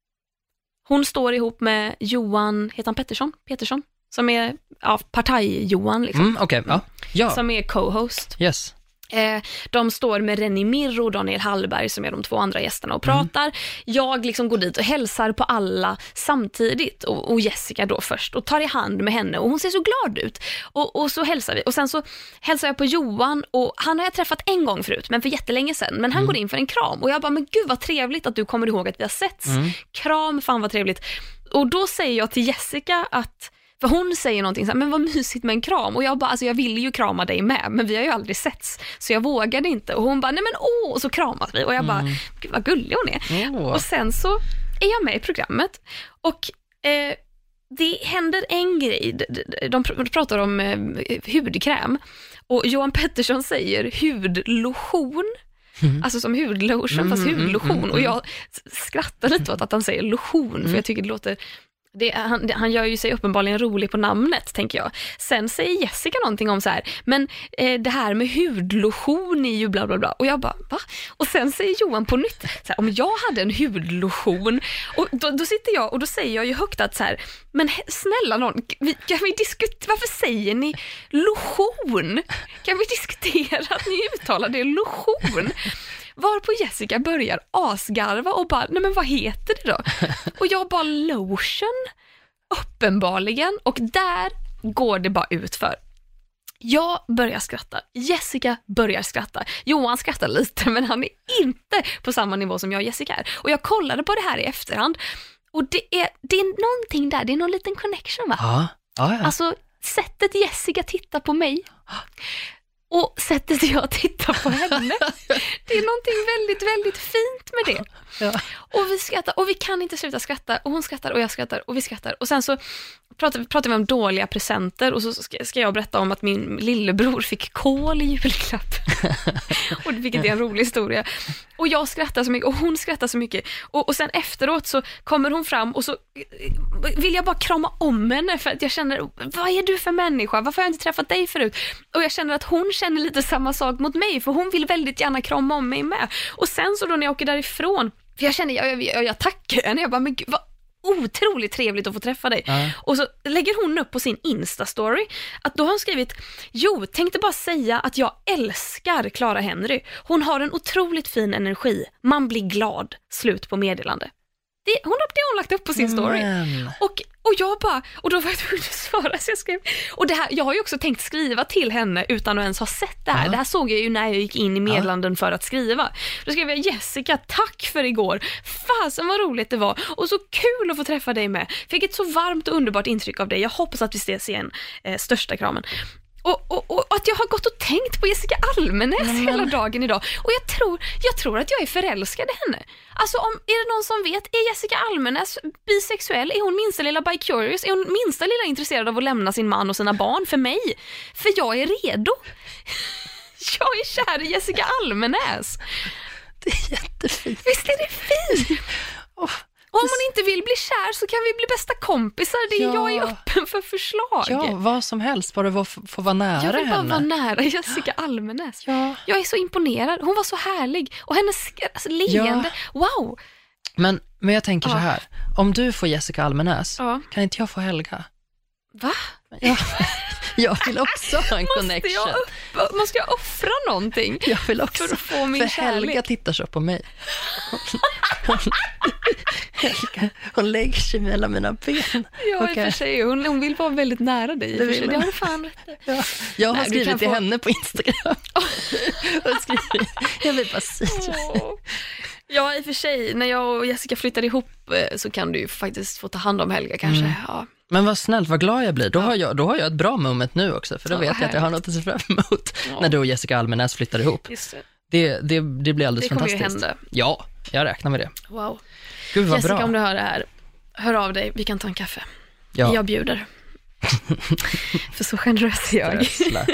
Hon står ihop med Johan, heter han Pettersson? Petersson, som är ja, partaj-Johan liksom. Mm, okay. ja. Ja. Som är co-host. Yes. De står med Renny Mirro och Daniel Hallberg som är de två andra gästerna och pratar. Mm. Jag liksom går dit och hälsar på alla samtidigt och, och Jessica då först och tar i hand med henne och hon ser så glad ut. Och, och så hälsar vi. Och sen så hälsar jag på Johan och han har jag träffat en gång förut, men för jättelänge sedan. Men han mm. går in för en kram och jag bara, men gud vad trevligt att du kommer ihåg att vi har setts. Mm. Kram, fan vad trevligt. Och då säger jag till Jessica att för hon säger någonting så här, men vad mysigt med en kram. Och jag bara, alltså jag ville ju krama dig med, men vi har ju aldrig setts. Så jag vågade inte. Och hon bara, nej men åh, och så kramas vi. Och jag bara, mm. gud vad gullig hon är. Oh. Och sen så är jag med i programmet. Och eh, det händer en grej. De pratar om eh, hudkräm. Och Johan Pettersson säger hudlotion. Mm. Alltså som hudlotion, mm, fast hudlotion. Mm, mm, och jag skrattar lite åt att han säger lotion, mm. för jag tycker det låter... Det, han, det, han gör ju sig uppenbarligen rolig på namnet, tänker jag. Sen säger Jessica någonting om så här, men eh, det här med hudlotion är ju bla bla bla. Och jag bara, va? Och sen säger Johan på nytt, så här, om jag hade en hudlotion, och då, då sitter jag och då säger jag ju högt att så här, men snälla någon, vi, kan vi diskutera, varför säger ni lotion? Kan vi diskutera att ni uttalar det lotion? Varpå Jessica börjar asgarva och bara, nej men vad heter det då? Och jag bara, lotion, uppenbarligen. Och där går det bara ut för. Jag börjar skratta, Jessica börjar skratta. Johan skrattar lite, men han är inte på samma nivå som jag och Jessica är. Och jag kollade på det här i efterhand. Och det är, det är någonting där, det är någon liten connection va? Ja, ja, ja. Alltså sättet Jessica tittar på mig och sättet jag tittar på henne. Det är någonting väldigt, väldigt fint med det. Ja. Och vi skrattar, och vi kan inte sluta skratta. Och hon skrattar, och jag skrattar, och vi skrattar. Och sen så pratar, pratar vi om dåliga presenter. Och så ska, ska jag berätta om att min lillebror fick kol i julklapp. Och vilket är en rolig historia. Och jag skrattar så mycket, och hon skrattar så mycket. Och, och sen efteråt så kommer hon fram, och så vill jag bara krama om henne. För att jag känner, vad är du för människa? Varför har jag inte träffat dig förut? Och jag känner att hon känner lite samma sak mot mig. För hon vill väldigt gärna krama om mig med. Och sen så då när jag åker därifrån, för jag känner, jag, jag, jag tackar henne. Jag bara, men gud, vad otroligt trevligt att få träffa dig. Uh. Och så lägger hon upp på sin Insta-story att då har hon skrivit, jo, tänkte bara säga att jag älskar Clara Henry. Hon har en otroligt fin energi. Man blir glad. Slut på meddelande. Det, hon har det hon lagt upp på sin story. Mm. Och, och jag bara, och då var jag tvungen att svara, så jag skrev. Och det här, jag har ju också tänkt skriva till henne utan att ens ha sett det här. Uh. Det här såg jag ju när jag gick in i meddelanden uh. för att skriva. Då skrev jag, Jessica, tack för igår. Fasen vad roligt det var. Och så kul att få träffa dig med. Fick ett så varmt och underbart intryck av dig. Jag hoppas att vi ses igen. Eh, största kramen. Och, och, och att jag har gått och tänkt på Jessica Almenäs mm. hela dagen idag. Och jag tror, jag tror att jag är förälskad i henne. Alltså om, är det någon som vet, är Jessica Almenäs bisexuell? Är hon minsta lilla bi-curious? Är hon minsta lilla intresserad av att lämna sin man och sina barn för mig? För jag är redo. Jag är kär i Jessica Almenäs. Det är jättefint. Visst är det fint? Oh. Och om man inte vill bli kär så kan vi bli bästa kompisar. Det är ja. Jag är öppen för förslag. Ja, vad som helst. Bara få, få vara nära henne. Jag vill bara henne. vara nära Jessica Almenäs. Ja. Jag är så imponerad. Hon var så härlig. Och hennes alltså, leende. Ja. Wow. Men, men jag tänker ja. så här. Om du får Jessica Almenäs, ja. kan inte jag få Helga? Va? Ja. Jag vill också ha en connection. Jag upp, måste jag offra någonting? Jag vill också. För att få min för Helga kärlek. tittar så på mig. Hon, Helga, hon lägger sig mellan mina ben. Ja, i och för sig. Hon, hon vill vara väldigt nära dig. Det vill det har du fan rätt. Ja. Jag har Nej, skrivit till få... henne på Instagram. Och skrivit, jag vill bara säga. Oh. Ja, i och för sig. När jag och Jessica flyttar ihop så kan du ju faktiskt få ta hand om Helga kanske. Mm. Ja. Men vad snällt, vad glad jag blir. Då, ja. har jag, då har jag ett bra moment nu också. För då ja, vet jag härligt. Att jag har något att se fram emot. Ja. När du och Jessica Almenäs flyttar ihop. Just det. Det, det, det blir alldeles det fantastiskt. Det kommer ju hända. Ja, jag räknar med det. Wow. Gud vad Jessica, bra. om du hör det här, hör av dig. Vi kan ta en kaffe. Ja. Jag bjuder. För så generös är jag. ja.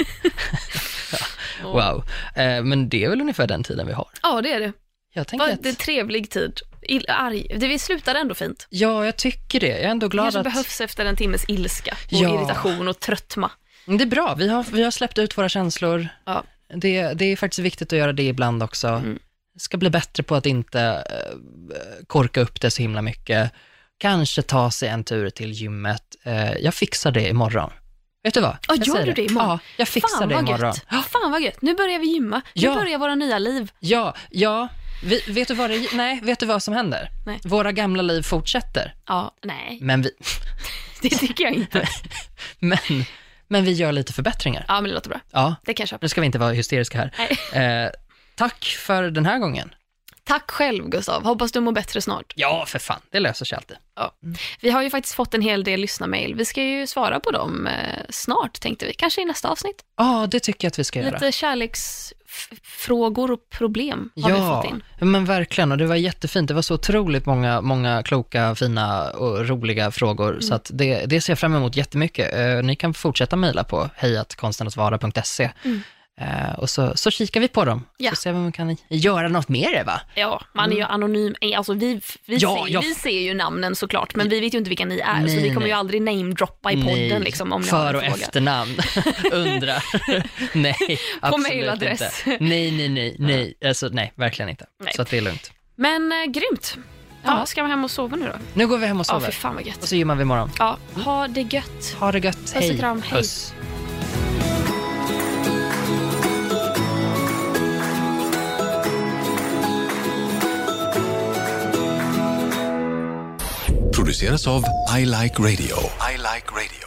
Wow. Eh, men det är väl ungefär den tiden vi har. Ja, det är det. Jag tänker Var att... det är trevlig tid. Il- arg. Det vi slutade ändå fint. Ja, jag tycker det. Jag är ändå glad det att... Det behövs efter en timmes ilska och ja. irritation och tröttma. Det är bra. Vi har, vi har släppt ut våra känslor. Ja. Det, det är faktiskt viktigt att göra det ibland också. Mm. Ska bli bättre på att inte uh, korka upp det så himla mycket. Kanske ta sig en tur till gymmet. Uh, jag fixar det imorgon. Vet du vad? Ja, gör du det imorgon? Ja, jag fixar Fan, det imorgon. Gött. Fan vad gött. Nu börjar vi gymma. Nu ja. börjar våra nya liv. Ja, ja. Vi, vet du vad det, nej, vet du vad som händer? Nej. Våra gamla liv fortsätter. Ja, nej. Men vi... det tycker jag inte. men, men vi gör lite förbättringar. Ja, men det låter bra. Ja. Det kan jag köpa. Nu ska vi inte vara hysteriska här. Nej. Eh, tack för den här gången. Tack själv, Gustav. Hoppas du mår bättre snart. Ja, för fan. Det löser sig alltid. Ja. Vi har ju faktiskt fått en hel del lyssnarmail. Vi ska ju svara på dem eh, snart, tänkte vi. Kanske i nästa avsnitt. Ja, det tycker jag att vi ska Lite göra. Lite kärleksfrågor och problem har ja, vi fått in. Ja, men verkligen. Och det var jättefint. Det var så otroligt många, många kloka, fina och roliga frågor. Mm. Så att det, det ser jag fram emot jättemycket. Uh, ni kan fortsätta mejla på hej at konsten att vara punkt se. Mm. Uh, och så, så kikar vi på dem. Ja. Så ser vi om vi kan göra något mer, va? Ja, man är ju anonym. Alltså vi, vi, ja, ser, ja. vi ser ju namnen såklart, men vi vet ju inte vilka ni är. Nej, så vi kommer nej. ju aldrig namedroppa i podden. Nej. Liksom, om ni för har en och fråga. Efternamn. Undrar. Nej, på absolut mailadress. inte. Nej, nej, nej. nej. Alltså, nej, verkligen inte. Nej. Så att det är lugnt. Men äh, grymt. Ja, ja. Ska vi hem och sova nu då? Nu går vi hem och sover. Ja, för fan vad gött. Och så gymmar vi imorgon. Ja, ha det gött. Ha det gött. Puss Hej. och kram. Hej. Puss. Produceras av I Like Radio. I Like Radio.